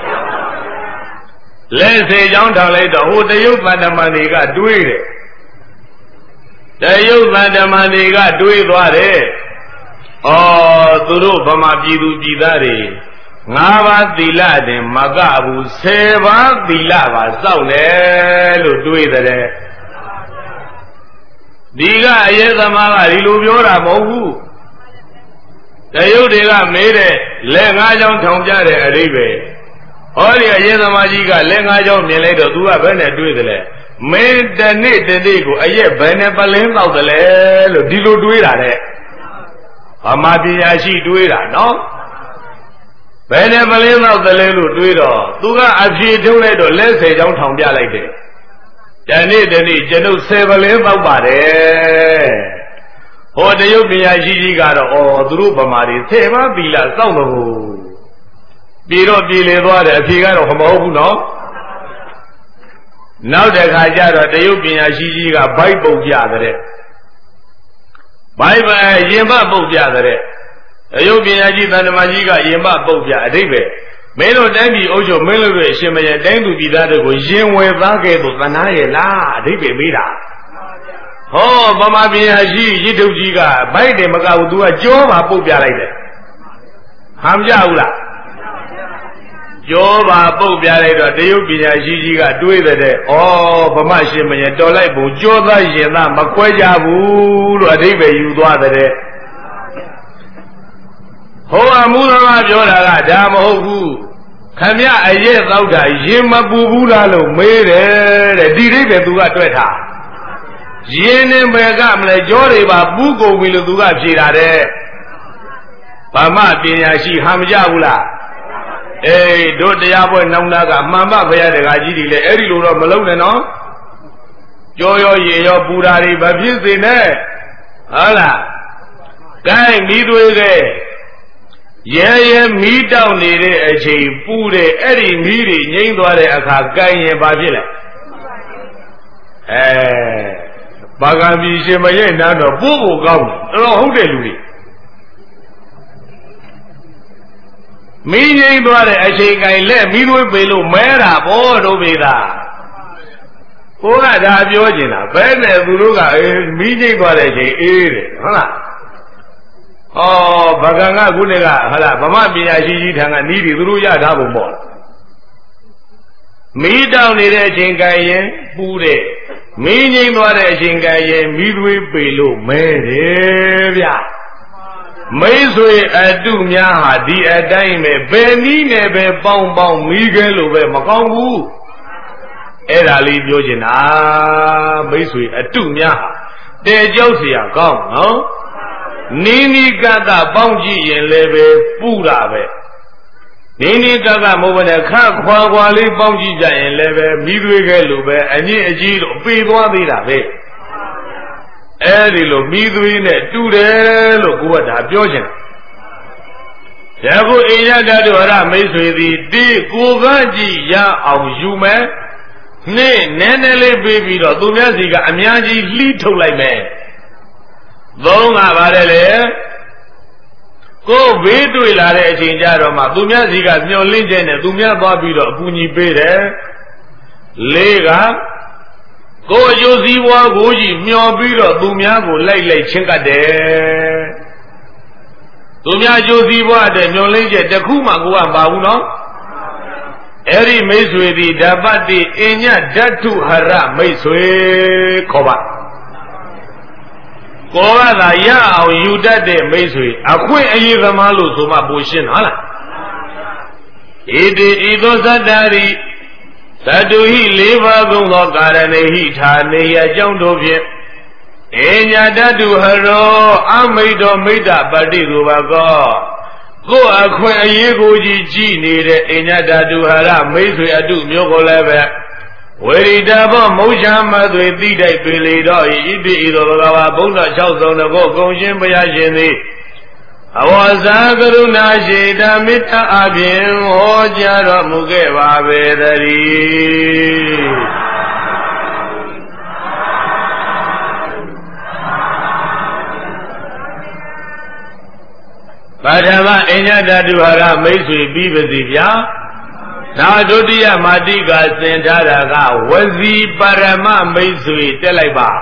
လက်ဆယ်ချောင်းထောင်လိုက်တော့ဟိုတရုတ်ဗန္ဓမာတွေကတွေးတယ်တရုတ်ဗန္ဓမာတွေကတွေးသွားတယ်။အော်သူတို့ဗမာပြည်သူပြည်သားတွေငါးပါးသီလတင်မကဘူးဆယ်ပါးသီလပါစောင့်တယ်လို့တွေးတယ်။ဒီကအယေသမားကဒီလိုပြောတာမဟုတ်ဘူး။တရုတ်တွေကမေးတဲ့လက်ငါးချောင်းထောင်ပြတဲ့အဓိပ္ပာယ်။ဟောဒီအယေသမားကြီးကလက်ငါးချောင်းမြင်လိုက်တော့သူကဘယ်နဲ့တွေးတယ်လဲ။မင်းတနေ့တနေ့ကိုအရက်ဘယ်နဲ့ပလင်းတော့တယ်လဲလို့ဒီလိုတွေးတာတဲ့ဗမာပညာရှိတွေးတာနော်ဘယ်နဲ့ပလင်းတော့တယ်လဲလို့တွေးတော့သူကအဖြေထုတ်လိုက်တော့လက်ဆယ်ချောင်းထောင်ပြလိုက်တယ်တနေ့တနေ့ကျွန်ုပ်ဆယ်ပလင်းတော့ပါတယ်ဟောတရုတ်ပညာရှိကြီးကတော့ဩသူတို့ဗမာတွေဆယ်ပါးပြီလားစောင့်တော့ပြေတော့ပြေလေသွားတယ်အဖြေကတော့မဟုတ်ဘူးနော်နောက်တစ်ခါကျတော့တရုတ်ပညာရှိကြီးကဘိုက်ပုတ်ပြတဲ့ဘိုက်ပဲရင်မပုတ်ပြတဲ့တရုတ်ပညာရှိသံဓမ္မကြီးကရင်မပုတ်ပြအဓိပ္ပာယ်မင်းတို့တိုင်းပြည်အုပ်ချုပ်မင်းတို့ရဲ့အရှင်မရဲ့တိုင်းသူပြည်သားတွေကိုရင်ဝယ်သားခဲ့လို့သနာရဲ့လားအဓိပ္ပာယ်မေးတာဟောဗမာပညာရှိရစ်ထုတ်ကြီးကဘိုက်တယ်မကဘူး तू ကကြောမှာပုတ်ပြလိုက်တယ်ဟမ်ကြဘူးလားပြောပါပုတ်ပြလိုက်တော့တရုတ်ပညာရှိကြီးကတွေးတဲ့ဩဗမာရှင်မင်းတော်လိုက်ပုံကြောသားရင်သားမခွဲကြဘူးလို့အဓိပ္ပာယ်ယူသွားတဲ့ဟောအမှုတော်ကပြောတာကဒါမဟုတ်ဘူးခမရအရဲ့သောက်တာရင်မပူဘူးလားလို့မေးတယ်တဲ့ဒီအိဗယ်သူကတွေ့ထားရင်နဲ့ဘယ်ကမလဲကြောတွေပါပူးကုန်ပြီလို့သူကဖြေတာတဲ့ဗမာပညာရှိဟာမကြဘူးလားအေးတို့တရားပွဲနောင်နာကမှန်မဘုရားတကာကြီးတွေလည်းအဲ့ဒီလိုတော့မလုံးနဲ့နော်ကြောရောရေရောပူတာတွေမဖြစ်စေနဲ့ဟုတ်လားကဲမိသွေးကဲရဲရဲမီးတောက်နေတဲ့အချိန်ပူတဲ့အဲ့ဒီမီးတွေငိမ့်သွားတဲ့အခါကိုင်းရင်ဘာဖြစ်လဲအဲဘာကံပြည်ရှင်မရဲ့နားတော့ပို့ဖို့ကောင်းတယ်တော်ဟုတ်တယ်လူတွေမီးငိမ့်သွားတဲ့အချိန်ကိုင်းလက်မီးသွေးပေလို့မဲတာဘောတို့ပေတာကိုကဒါပြောကျင်တာဘယ်နဲ့သူတို့ကအေးမီးငိမ့်သွားတဲ့အချိန်အေးတယ်ဟုတ်လားဩဗကံကခုနကဟာလားဗမာပညာရှိကြီးထံကနီးပြီသူတို့ရထားပုံပေါ့မီးတောင်နေတဲ့အချိန်ကရင်ပူတဲ့မီးငိမ့်သွားတဲ့အချိန်ကရင်မီးသွေးပေလို့မဲတယ်ဗျမိတ်ဆွေအတုများဟာဒီအတိုင်းပဲဘယ်နည်းနဲ့ပဲပေါင်းပေါင်းမီးခဲလို့ပဲမကောင်းဘူးအဲ့ဒါလေးပြောချင်တာမိတ်ဆွေအတုများဟာတဲကြောက်เสียကောင်းနော်နီးနီးကကပေါင်းကြည့်ရင်လည်းပဲပူတာပဲနီးနီးကကမဟုတ်ဘဲနဲ့ခါခွာခွာလေးပေါင်းကြည့်ကြရင်လည်းပဲမိသွေးခဲလို့ပဲအညစ်အကြေးတော့ပေသွားသေးတာပဲအဲ့ဒီလိုမိသွေးနဲ့တူတယ်လို့ကိုကဒါပြောချင်တယ်ယခုအိယတတုဟရမိတ်ဆွေသည်ဒီကိုကကြည့်ရအောင်ယူမယ်နေ့နည်းနည်းလေးပေးပြီးတော့သူများစီကအများကြီးလှီးထုတ်လိုက်မယ်သုံးကပါတယ်လေကိုဘေးတွေ့လာတဲ့အချိန်ကြတော့မှသူများစီကမျောလင့်တဲ့နဲ့သူများသွားပြီးတော့အကူညီပေးတယ်လေးကကိုအကျိုးစီးပွားကိုကြီးမျောပြီးတော့သူများကိုလိုက်လိုက်ချင်းကတ်တယ်သူများအကျိုးစီးပွားတဲ့မျောလင့်ချက်တစ်ခုမှကိုကမပါဘူးနော်အဲ့ဒီမိတ်ဆွေဒီဓပ္ပတိအညဓာတုဟရမိတ်ဆွေခေါ်ပါကိုကသာရအောင်ယူတတ်တဲ့မိတ်ဆွေအခွင့်အရေးသမားလို့ဆိုမှပိုရှင်းဟုတ်လားဣတိဤသောသတ္တရိသတ္တုဟိလေးပါးကုန်သောကာရဏိဟိဌာနေယအကြောင်းတို့ဖြင့်အညာတတုဟရောအမိတ်တော်မိတ္တပတိရူပကောကိုအခွင့်အရေးကိုကြီးကြည်နေတဲ့အညာတတုဟရမိတ်ဆွေအတုမျိုးကိုလည်းပဲဝေရိတဘောမုတ်ချမသွေတိတိုက်ပေလေတော့ဣတိဤသောဘဂဝါဘုန်းတော်၆ဆောင်တကောကုံရှင်ဘုရားရှင်သည်အဝဇာကရုဏာရှိတမေတ္တာအပြင်ဟောကြားတော်မူခဲ့ပါပေတည်းပထမအညတတုဟရမိတ်ဆွေပြီးပါစီဗျာသာဒုတိယမာတိကသင်ထားတာကဝစီပရမမိတ်ဆွေတက်လိုက်ပါ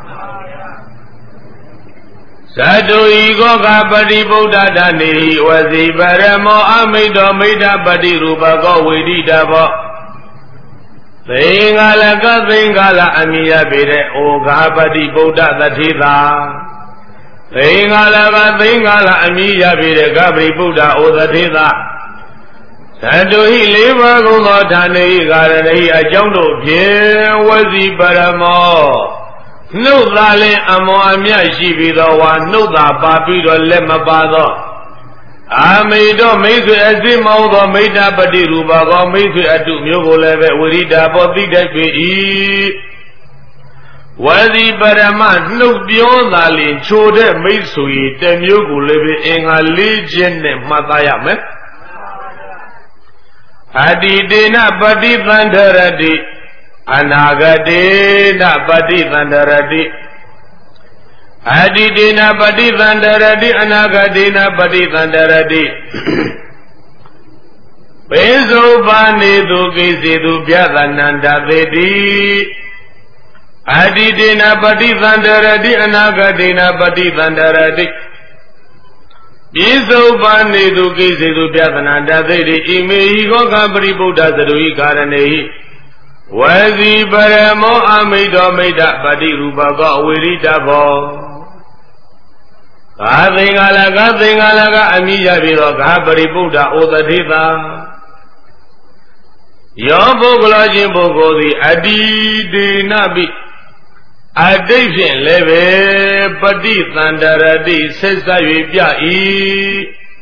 သတုဤကောကပတိဗုဒ္ဓတနေဝစီပရမောအမိတ်တော်မိတ္တပတိရူပကောဝိဒိတဘောသိင်္ဂလကသိင်္ဂလအမိယပေတဲ့ဩဃာပတိဗုဒ္ဓသတိသာသိင်္ဂလကသိင်္ဂလအမိယပေတဲ့ကပတိဗုဒ္ဓဩသတိသာသတုဟိလေးပါးကုန်သောဌာနေကာရဏိအကြောင်းတို့ဖြင့်ဝစီပရမောနှုတ်သာလင်အမောအမြတ်ရှိပြီးသောဝါနှုတ်သာပါပြီးတော့လက်မပါသောအာမိတော်မိတ်ဆွေအစစ်မောင်းသောမိတ္တပတိရူပကောမိတ်ဆွေအတုမျိုးကိုလည်းပဲဝိရိတာဘောတိတတ်ပေ၏ဝစီပရမနှုတ်ပြောသာလင်ချိုတဲ့မိတ်ဆွေတမျိုးကိုလည်းပဲအင်္ဂါ၄ချက်နဲ့မှတ်သားရမယ်အတိတေနပฏิသန္တရတိအနာဂတေနပฏิသန္တရတိအတိတေနပฏิသန္တရတိအနာဂတေနပฏิသန္တရတိပေဇုပါနေသူကိစေသူပြသနန္တသေတိအတိတေနပฏิသန္တရတိအနာဂတေနပฏิသန္တရတိပိစုပန်နေသူကိစေသူပြသနာတသိတိဣမေဟိခောကပရိဗုဒ္ဓသတုဟိကာရဏေဟိဝစီပရမောအမိတောမိတ္တပတိရူပကောအဝိရိတဘောဂါသင်္ကာလကသင်္ကာလကအမိရပြီးတော့ဂါပရိဗုဒ္ဓဩသတိတာယောပုဂ္ဂလောချင်းပုဂ္ဂိုလ်သည်အတ္တိဒေနပိအတိတ်ဖြင့်လည်းပဲပฏิသန္တရတိဆက်ဆက်၍ပြ၏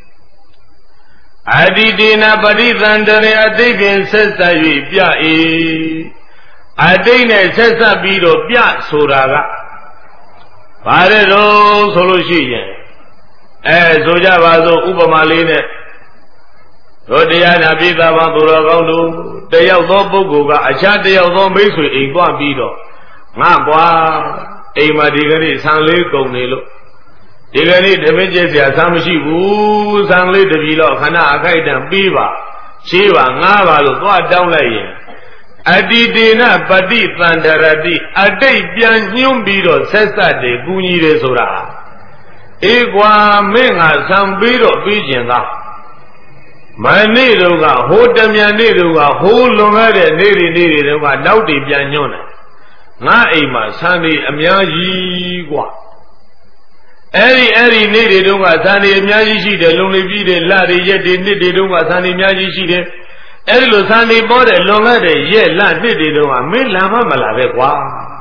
အတ္တိဒေနပฏิသန္တရအတိတ်ဖြင့်ဆက်ဆက်၍ပြ၏အတိတ်နဲ့ဆက်ဆက်ပြီးတော့ပြဆိုတာကဘာလဲတော့ဆိုလို့ရှိရင်အဲဆိုကြပါစို့ဥပမာလေးနဲ့တို့တရားနာပိသဘာသူတော်ကောင်းတို့တယောက်သောပုဂ္ဂိုလ်ကအခြားတယောက်သောမိတ်ဆွေအိမ်သွားပြီးတော့ငါကွာအိမ်မှာဒီကနေ့ဆံလေးကုန်နေလို့ဒီကနေ့ဓမင်းကျက်เสียဆံမရှိဘူးဆံလေးတပြီတော့ခဏအခိုက်တံပြီးပါရှင်းပါငါပါလို့သွားတောင်းလိုက်ရင်အတ္တိတေနပฏิသန္တရတိအတိတ်ပြန်ညှိုးပြီးတော့ဆက်ဆက်တယ်ကူညီတယ်ဆိုတာအေးကွာမင်းငါဆံပြီးတော့ပြီးကျင်သားမနေ့တုန်းကဟိုတမြန်နေ့တုန်းကဟိုလွန်ခဲ့တဲ့နေ့တွေနေ့တွေတုန်းကနောက်တည်ပြန်ညွှန်းတယ်ငါအိမ်မှာဆံတွေအများကြီးกว่าအဲ့ဒီအဲ့ဒီနေ့တွေတုန်းကဆံတွေအများကြီးရှိတယ်လုံလေပြီးတယ်လတွေရက်တွေနှစ်တွေတုန်းကဆံတွေအများကြီးရှိတယ်အဲ့ဒီလိုဆံတွေပေါ်တယ်လွန်ခဲ့တဲ့ရက်လနှစ်တွေတုန်းကမင်းလာမမလာပဲကွာ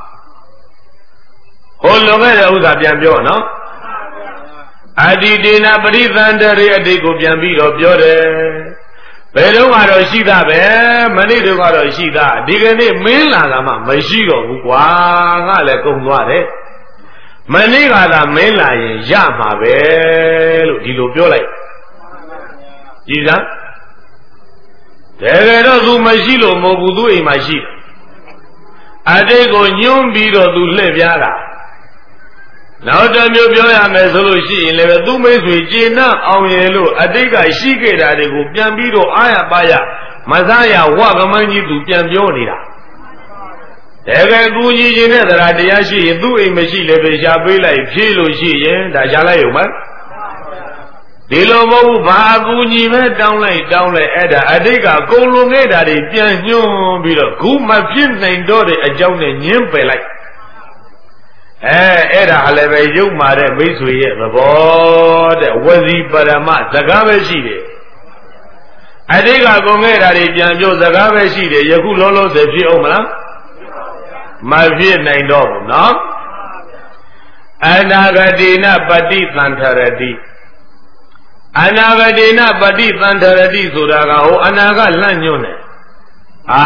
ဟိုလွန်ခဲ့တဲ့ဥစ္စာပြန်ပြောနော်အတ္တိတေနပရိသန္တရေအတိတ်ကိုပြန်ပြီးတော့ပြောတယ်ဘယ်တော့ကတော့ရှိတာပဲမနေ့တုန်းကတော့ရှိတာဒီကနေ့မင်းလာတာမှမရှိတော့ဘူးကွာငါလည်းကုန်သွားတယ်မနေ့ကသာမင်းလာရင်ရမှာပဲလို့ဒီလိုပြောလိုက်ကြည်စမ်းတကယ်တော့သူမရှိလို့မဟုတ်ဘူးသူအိမ်မှာရှိတယ်အတိတ်ကိုညှိုးပြီးတော့သူလှည့်ပြားတာနောက်တစ်မျိုးပြောရမယ်ဆိုလို့ရှိရင်လည်းသူမိတ်ဆွေကျေနပ်အောင်ရလို့အတိတ်ကရှိခဲ့တာတွေကိုပြန်ပြီးတော့အာရပါရမစားရဝကမန်းကြီးသူပြန်ပြောနေတာတကယ်ကူညီခြင်းနဲ့တရားတရားရှိရင်သူ့အိမ်မရှိလည်းပဲရှားပေးလိုက်ဖြေးလို့ရှိရင်ဒါရှားလိုက်ရုံပဲဒီလိုမဟုတ်ဘူးဘာအကူညီပဲတောင်းလိုက်တောင်းလိုက်အဲ့ဒါအတိတ်ကကုံလွန်ခဲ့တာတွေပြန်ညွှန်းပြီးတော့ခုမဖြစ်နိုင်တော့တဲ့အကြောင်းနဲ့ညင်းပယ်လိုက်အဲအဲ့ဒါလည်းပဲရုပ်မာတဲ့မိတ်ဆွေရဲ့သဘောတဲ့ဝစီပရမစကားပဲရှိတယ်အတိတ်ကကုန်ခဲ့တာတွေပြန်ပြောစကားပဲရှိတယ်ယခုလောလောဆယ်ဖြစ်အောင်မလားမဖြစ်နိုင်တော့ဘူးနော်အနာဂတိနပฏิသန္ထရတိအနာဂတိနပฏิသန္ထရတိဆိုတာကဟိုအနာကလန့်ညွန့်တယ်အာ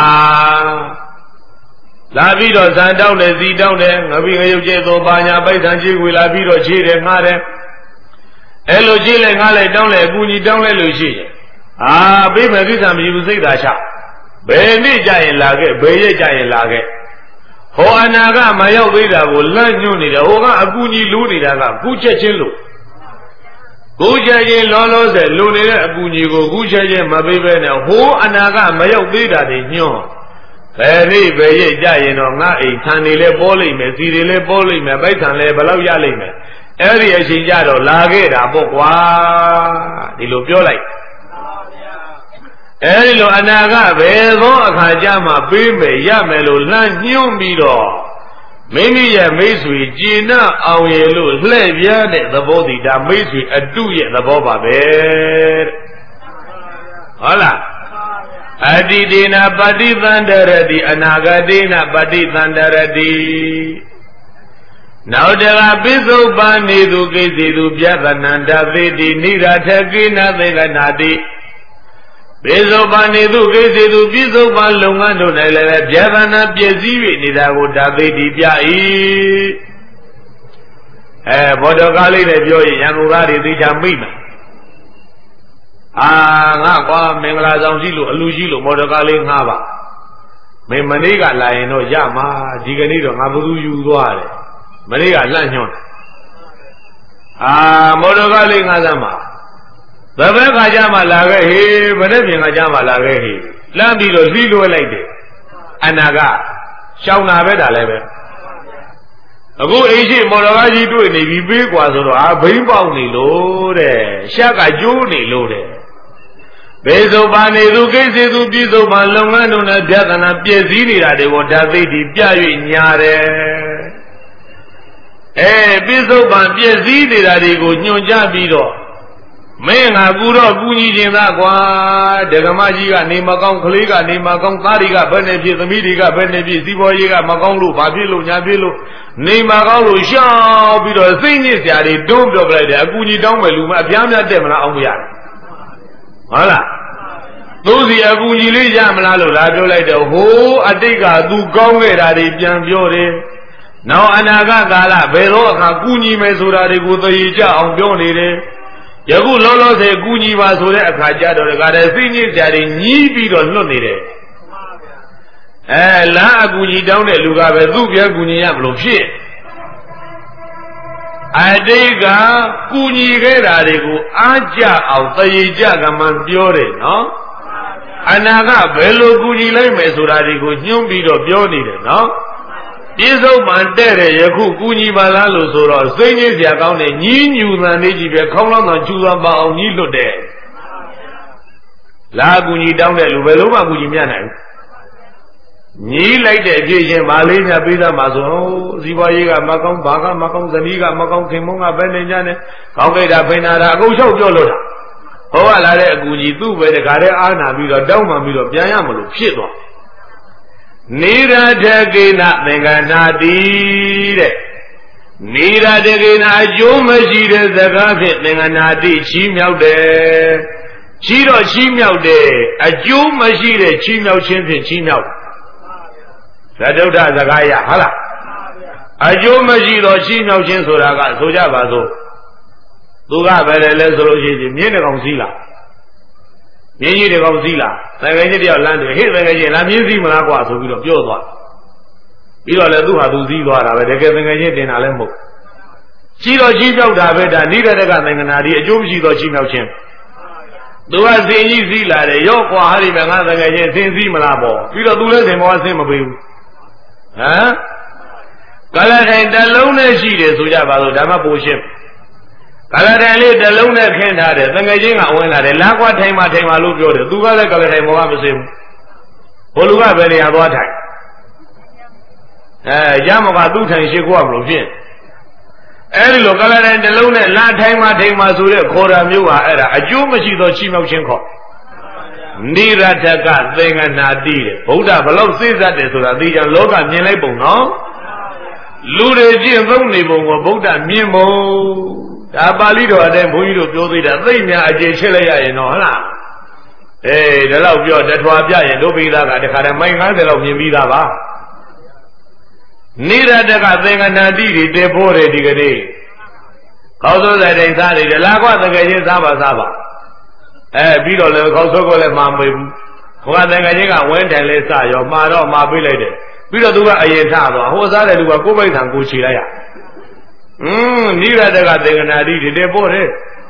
လာပြီးတော့ဇန်တောင်းတယ်စီတောင်းတယ်ငပိငရုတ်ကျဲသောပါညာပိုက်ဆံကြီးဝေလာပြီးတော့ခြေတယ်ငှားတယ်အဲ့လိုခြေလိုက်ငှားလိုက်တောင်းလိုက်အကူကြီးတောင်းလိုက်လို့ရှိရင်အာပြေးမယ်ကိစ္စမရှိဘူးစိတ်သာချဘယ်နေ့ကြရင်လာခဲ့ဘယ်ရက်ကြရင်လာခဲ့ဟောအနာကမရောက်သေးတာကိုလန့်ညွန့်နေတယ်ဟိုကအကူကြီးလူးနေတာကကူးချက်ချင်းလို့ကူးချက်ချင်းလောလောဆယ်လူနေတဲ့အကူကြီးကိုကူးချက်ချင်းမပေးဘဲနဲ့ဟိုအနာကမရောက်သေးတာတွေညွန့်ဘယ်နေ့ဘယ်ရက်ကြရင်တော့ငါအိမ်ခံနေလဲပေါ်လိမ့်မယ်စီတွေလဲပေါ်လိမ့်မယ်ပိုက်ဆံလဲဘယ်လောက်ရလိမ့်မယ်အဲ့ဒီအချိန်ကြတော့လာခဲ့တာပေါ့ကွာဒီလိုပြောလိုက်အဲ့ဒီလိုအနာကဘယ်သောအခါကြမှာပေးမယ်ရမယ်လို့လှမ်းညွှန်းပြီးတော့မိမိရဲ့မိတ်ဆွေကြည်နာအောင်ရလို့လှည့်ပြားတဲ့သဘောတည်ဒါမိတ်ဆွေအတုရဲ့သဘောပါပဲတဲ့ဟုတ်လားအတ္တိတေနပฏิသန္တရတိအနာဂတေနပฏิသန္တရတိနောက်တကပိစုပန်နေသူကိစီသူပြသနန္တသေတိနိရထကိနသေကနာတိပိစုပန်နေသူကိစီသူပိစုပန်လုပ်ငန်းတို့၌လည်းပြသနာပြည့်စည်၍နေတာကိုဒါသေတိပြ၏အဲဘောဓကားလေးနဲ့ပြောရင်ရန်ကုန်သားတွေသိချာမိမယ်အာငါကွာမင်္ဂလာဆောင်ရှိလို့အလူရှိလို့မော်တော်ကားလေးငှားပါမင်းမနေ့ကလာရင်တော့ရမှာဒီကနေ့တော့ငါဘသူယူသွားတယ်မနေ့ကလှန့်ညွှန်းအာမော်တော်ကားလေးငှားစမ်းပါဘယ်ဘက်ကကြမှာလာခဲ့ဟေးဘယ်နဲ့ပြင်ကကြမှာလာခဲ့ဟေးလှမ်းပြီးတော့လှီးလွှဲလိုက်တယ်အနာကရှောင်းတာပဲဒါလည်းပဲအခုအိမ်ရှိမော်တော်ကားကြီးတွေ့နေပြီပေးกว่าဆိုတော့အာဘိန်းပေါက်နေလို့တဲ့ရှက်ကကျိုးနေလို့တဲ့ဘေးစုံပါနေသူကိစ္စသူပြည်စုံပါလုပ်ငန်းတို့နဲ့ပြဿနာပြည့်စည်နေတာတွေကိုဓာတ်သိတိပြ၍ညာတယ်အဲပြည်စုံပါပြည့်စည်နေတာတွေကိုညွှန်ကြားပြီးတော့မင်းငါကူတော့ကူညီခြင်းသားကွာဒကမကြီးကနေမကောင်းကလေးကနေမကောင်းသားတွေကဘယ်နဲ့ဖြစ်သမီးတွေကဘယ်နဲ့ဖြစ်စီးပွားရေးကမကောင်းလို့ဘာဖြစ်လို့ညာဖြစ်လို့နေမကောင်းလို့ရှောက်ပြီးတော့စိတ်ညစ်စရာတွေတွန်းပြောပလိုက်တယ်အကူကြီးတောင်းမယ်လူမအပြားများတက်မလားအောင်မရဟုတ်လားသူစီအကူကြီးလေးရမလားလို့လာပြောလိုက်တော့ဟိုးအတိတ်ကသူကောင်းခဲ့တာတွေပြန်ပြောတယ်နောက်အနာဂတ်ကာလဘယ်တော့အခါကူညီမယ်ဆိုတာတွေကိုသိကြအောင်ပြောနေတယ်ယခုလောလောဆယ်ကူညီပါဆိုတဲ့အခါကျတော့ဒါကြတဲ့စိတ်ညစ်စရာတွေညီးပြီးတော့လွတ်နေတယ်အဲလာအကူကြီးတောင်းတဲ့လူကပဲသူ့ပြကူညီရမလို့ဖြစ်အတိတ်ကကူညီခဲ့တာတွေကိုအားကြအောင်တရေကြကမှပြောတယ်နော်အနာကဘယ်လိုကူညီလိုက်မယ်ဆိုတာတွေကိုညွှန်းပြီးတော့ပြောနေတယ်နော်ပြစ္ဆုတ်မှန်တဲ့တဲ့ယခုကူညီပါလားလို့ဆိုတော့စိတ်ညစ်စရာကောင်းတဲ့ညီးညူသံလေးကြီးပဲခေါင်းလောင်းတော်ကျူသွားပါအောင်ညီးလွတ်တယ်လာကူညီတောင်းတဲ့လူဘယ်လိုမှကူညီမရနိုင်ဘူးညီးလိုက်တဲ့အဖြစ်ချင်းဗာလေးများပေးသားမှာဆိုဇီဝရေးကမကောင်းဘာကမကောင်းဇနီးကမကောင်းခင်မုန်းကဘယ်နေကြနဲ့ကောင်းကြတာဖိနာတာအကုန်လျှောက်ပြောလို့တာဟောကလာတဲ့အကူကြီးသူ့ပဲတခါတည်းအားနာပြီးတော့တောင်းမှပြီးတော့ပြန်ရမလို့ဖြစ်သွားနိရထကေနသင်္ကနာတိတဲ့နိရထကေနအကျိုးမရှိတဲ့စကားဖြင့်သင်္ကနာတိချီးမြှောက်တယ်ချီးတော့ချီးမြှောက်တယ်အကျိုးမရှိတဲ့ချီးမြှောက်ခြင်းဖြင့်ချီးမြှောက်သဒ္ဒုဒ္ဒစကားရဟုတ်လားအကျိုးမရှိတော့ချီးမြှောက်ခြင်းဆိုတာကဆိုကြပါစို့သူကပဲလေလဲဆိုလို့ရှိရင်မြင်းတကောင်စီးလာမြင်းကြီးတကောင်စီးလာသံဃာကြီးတယောက်လမ်းတယ်ဟေ့သံဃာကြီးလာမြင်းစီးမလားကွာဆိုပြီးတော့ပြောသွားပြီးတော့လည်းသူ့ဟာသူစီးသွားတာပဲတကယ်သံဃာကြီးတင်တာလည်းမဟုတ်ကြီးတော့ကြီးပြောက်တာပဲဒါနိရတကသင်္ကနာဒီအကျိုးမရှိတော့ကြီးမြောက်ခြင်းသူကစင်ကြီးစီးလာတယ်ရော့ကွာဟာဒီမှာငါသံဃာကြီးစင်စီးမလားပေါ့ပြီးတော့သူလည်းစင်ဘောဆင်းမပေးဘူးဟမ်ကလထိုင်တလုံးနဲ့ရှိတယ်ဆိုကြပါလို့ဒါမှပိုရှင်းကလထိုင်လေးတလုံးနဲ့ခင်းထားတယ်သံဃာကြီးကဝင်လာတယ်လာကွာထိုင်မှထိုင်မှလို့ပြောတယ်သူကလည်းကလထိုင်ဘောကမစင်ဘူးဘိုလ်လူကပဲနေရာသွားထိုင်အဲရမကသူ့ထိုင်ရှိခွာမလို့ဖြစ်အဲဒီလိုကလထိုင်တလုံးနဲ့လာထိုင်မှထိုင်မှဆိုတဲ့ခေါ်တာမျိုးဟာအဲ့ဒါအကျိုးမရှိသောချီးမြှောက်ခြင်းခေါ်နိရထကသင်္ကနာတိတဲ့ဗုဒ္ဓဘလောက်စိတ်သက်တယ်ဆိုတာသိကြလောကမြင်လိုက်ပုံနော်လူတွေကျင့်သုံးနေပုံကိုဗုဒ္ဓမြင်ပုံဒါပါဠိတော်အတိုင်းဘုန်းကြီးတို့ပြောသေးတာသိများအကျေချက်လိုက်ရရင်တော့ဟုတ်လားအေးဒါတော့ပြောတထွာပြရင်တို့ပိသားကတခါတည်းမိုင်ငါးဆယ်လောက်မြင်ပြီးသားပါနိရတကသင်္ကနာတိတွေတေဖို့တယ်ဒီကနေ့ခေါစိုးတဲ့တိုင်စားနေတယ်လာကွာတကယ်ချင်းစားပါစားပါအဲပြီးတော့လည်းခေါစိုးကလည်းမှာမေးဘူးဟိုကတကယ်ချင်းကဝင်းတယ်လေးစရောမှာတော့မှာပေးလိုက်တယ်ပြီးတော့သူကအရင်ထသွားဟိုစားတဲ့လူကကိုယ်ပိုက်ဆံကိုချီလိုက်ရอืมနိရတကသင်္ကနာတိတွေတေဖို့တယ်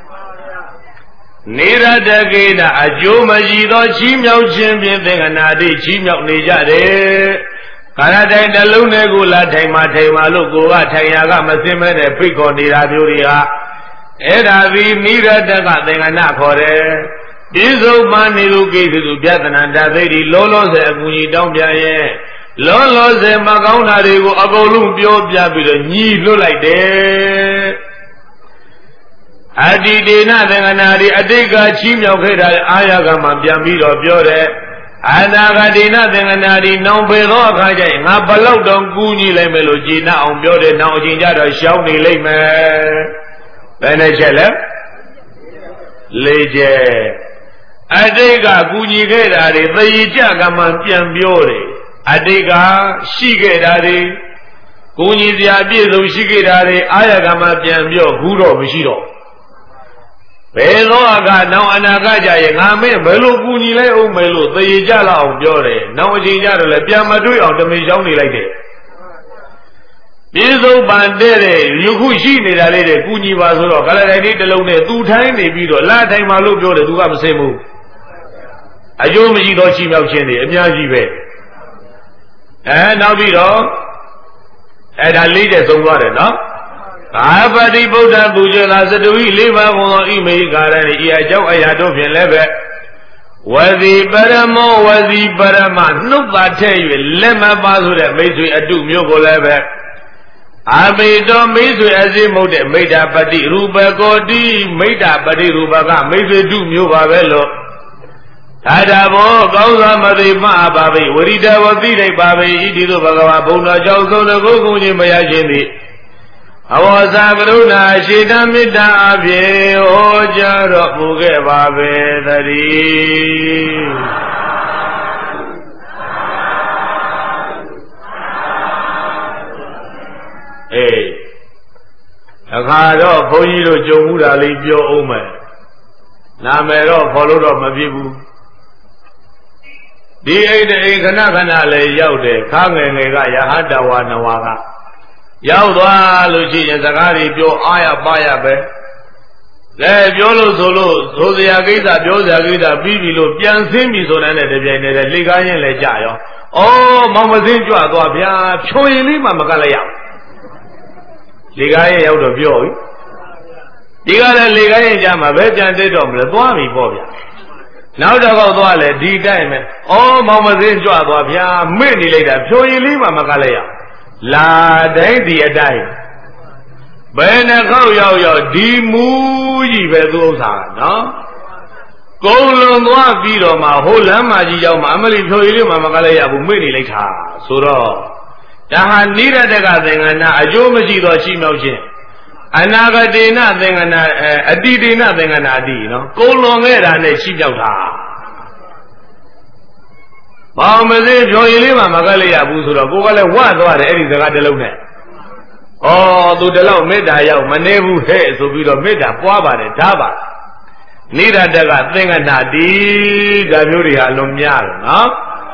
နိရတကေနအကျိုးမရှိသောချီးမြှောက်ခြင်းဖြင့်သင်္ကနာတိချီးမြှောက်နေကြတယ်ကာရတိုင်တလုံးနဲ့ကိုလာထိုင်မှထိုင်မှလို့ကိုကထိုင်ရာကမစင်မဲ့တဲ့ဖိတ်ခေါ်နေတာမျိုးတွေဟာအဲ့ဒါသည်နိရတကသင်္ကနာခေါ်တယ်ပြစ္ဆုတ်မှနေလူကိစ္စသူပြဿနာတသိတိလောလောဆယ်အကူကြီးတောင်းပြရဲ့လောလောဆယ်မကောင်းတာတွေကိုအကုန်လုံးပြောပြပြီးတော့ညီးလွတ်လိုက်တယ်အတ္တိဒေနသင်္ကနာဒီအတိတ်ကချီးမြှောက်ခဲ့တာအာရကမှပြန်ပြီးတော့ပြောတယ်အနာဂတိနသင်္ကနာဒီနောင်ပေသောအခါကျရင်ငါဘလောက်တောင်ကူးညီလိုက်မယ်လို့ကြည်နအောင်ပြောတယ်နောင်အချိန်ကျတော့ရှောင်းနေလိမ့်မယ်ဘယ်နဲ့ချက်လဲလေးချက်အတိတ်ကကူညီခဲ့တာတွေသေကြကမှပြန်ပြောတယ်အတိတ်ကရှိခဲ့တာတွေကူညီစရာပြည့်စုံရှိခဲ့တာတွေအာရကမှပြန်ပြောဘူးတော့မရှိတော့ဘယ်သောအခါနောင်အနာဂတ်ကြရဲ့ငါမင်းဘယ်လိုကူညီလိုက်အောင်မယ်လို့သေကြလောက်အောင်ပြောတယ်နောင်အချိန်ကြတော့လည်းပြန်မတွေ့အောင်တမင်ချောင်းနေလိုက်တယ်ပြေဆုံးပန်တဲ့တဲ့ယခုရှိနေတာလေးတဲ့ကူညီပါဆိုတော့ကလတိုင်လေးတစ်လုံးနဲ့သူထိုင်းနေပြီးတော့လာထိုင်မှလို့ပြောတယ်သူကမစင်ဘူးအကျိုးမရှိသောချီးမြှောက်ခြင်းတွေအများကြီးပဲအဲနောက်ပြီးတော့အဲ့ဒါလေးချက်ဆုံးသွားတယ်နော်အာပတိဗုဒ္ဓပူဇေသာသတုဤလေးပါးကုန်သောဣမေကာရဏဤအကြောင်းအရာတို့ဖြင့်လည်းပဲဝစီပရမောဝစီပရမနှုတ်သာထဲ့၍လက်မပါဆိုတဲ့မိတ်ဆွေအတုမျိုးကိုလည်းပဲအာမေတော်မိတ်ဆွေအစည်းမဟုတ်တဲ့မိတ္တာပတိရူပကောတိမိတ္တာပတိရူပကမိတ်ဆွေတုမျိုးပါပဲလို့သာဓဘောကောင်းစွာမသိမှပါဘိဝရိတဝသိလိုက်ပါဘိဣတိသို့ဘဂဝါဘုံတော်ကြောင့်သုံးတကုကုချင်းမရခြင်းသည်အဝဇာကရုဏာရှိတမေတ္တာအဖြစ်ဟောကြားတော်မူခဲ့ပါပဲသတည်းအေးအခါတော့ဘုန်းကြီးတို့ကြုံမှုတာလေးပြောအောင်မယ်နာမည်တော့ခေါ်လို့တော့မဖြစ်ဘူးဒီအိတ်အိတ်ခဏခဏလေးရောက်တယ်ခါငယ်ငယ်ကယဟတဝါနဝါကရောက်သွားလို့ရှိရင်စကားတွေပြောအားရပါရပဲလဲပြောလို့ဆိုလို့ဆိုစရာကိစ္စပြောစရာကိစ္စပြီးပြီလို့ပြန်ဆင်းပြီဆိုတဲ့နဲ့တပြိုင်တည်းလေကားရင်လည်းကြရောဩမောင်မစင်းကြွသွားဗျာဖြိုရင်လေးမှမကလည်းရလေကားရင်ရောက်တော့ပြောပြီဒီကလည်းလေကားရင်ကြမှာပဲပြန်တက်တော့မလဲသွားပြီပေါ့ဗျာနောက်တော့ကောက်သွားလေဒီတိုင်းပဲဩမောင်မစင်းကြွသွားဗျာမေ့နေလိုက်တာဖြိုရင်လေးမှမကလည်းရလာတိုင်းဒီအတိုင်းဘယ်နှခေါက်ရောက်ရောက်ဒီမူကြီးပဲသူဥစ္စာနော်ကုံလွန်သွားပြီးတော့မှဟိုလမ်းမကြီးရောက်မှအမလီဖြိုရည်လေးမှမကလည်းရဘူးမေ့နေလိုက်တာဆိုတော့ဒါဟာနိရတကသင်္ကနာအကျိုးမရှိတော့ရှိမြောက်ခြင်းအနာဂတေနသင်္ကနာအတိတေနသင်္ကနာအတိနော်ကုံလွန်ခဲ့တာနဲ့ရှိမြောက်တာဘောင်မစေးဖြိုရည်လေးမှမကလည်းရဘူးဆိုတော့ကိုကလည်းဝသွားတယ်အဲ့ဒီစကားတစ်လုံးနဲ့ဩသူတလောက်မေတ္တာရောက်မနေဘူးဟဲ့ဆိုပြီးတော့မေတ္တာပွားပါတယ်ဓာပါနိရတကသင်္ကနာတိဒါမျိုးတွေဟာလွန်များတယ်နော်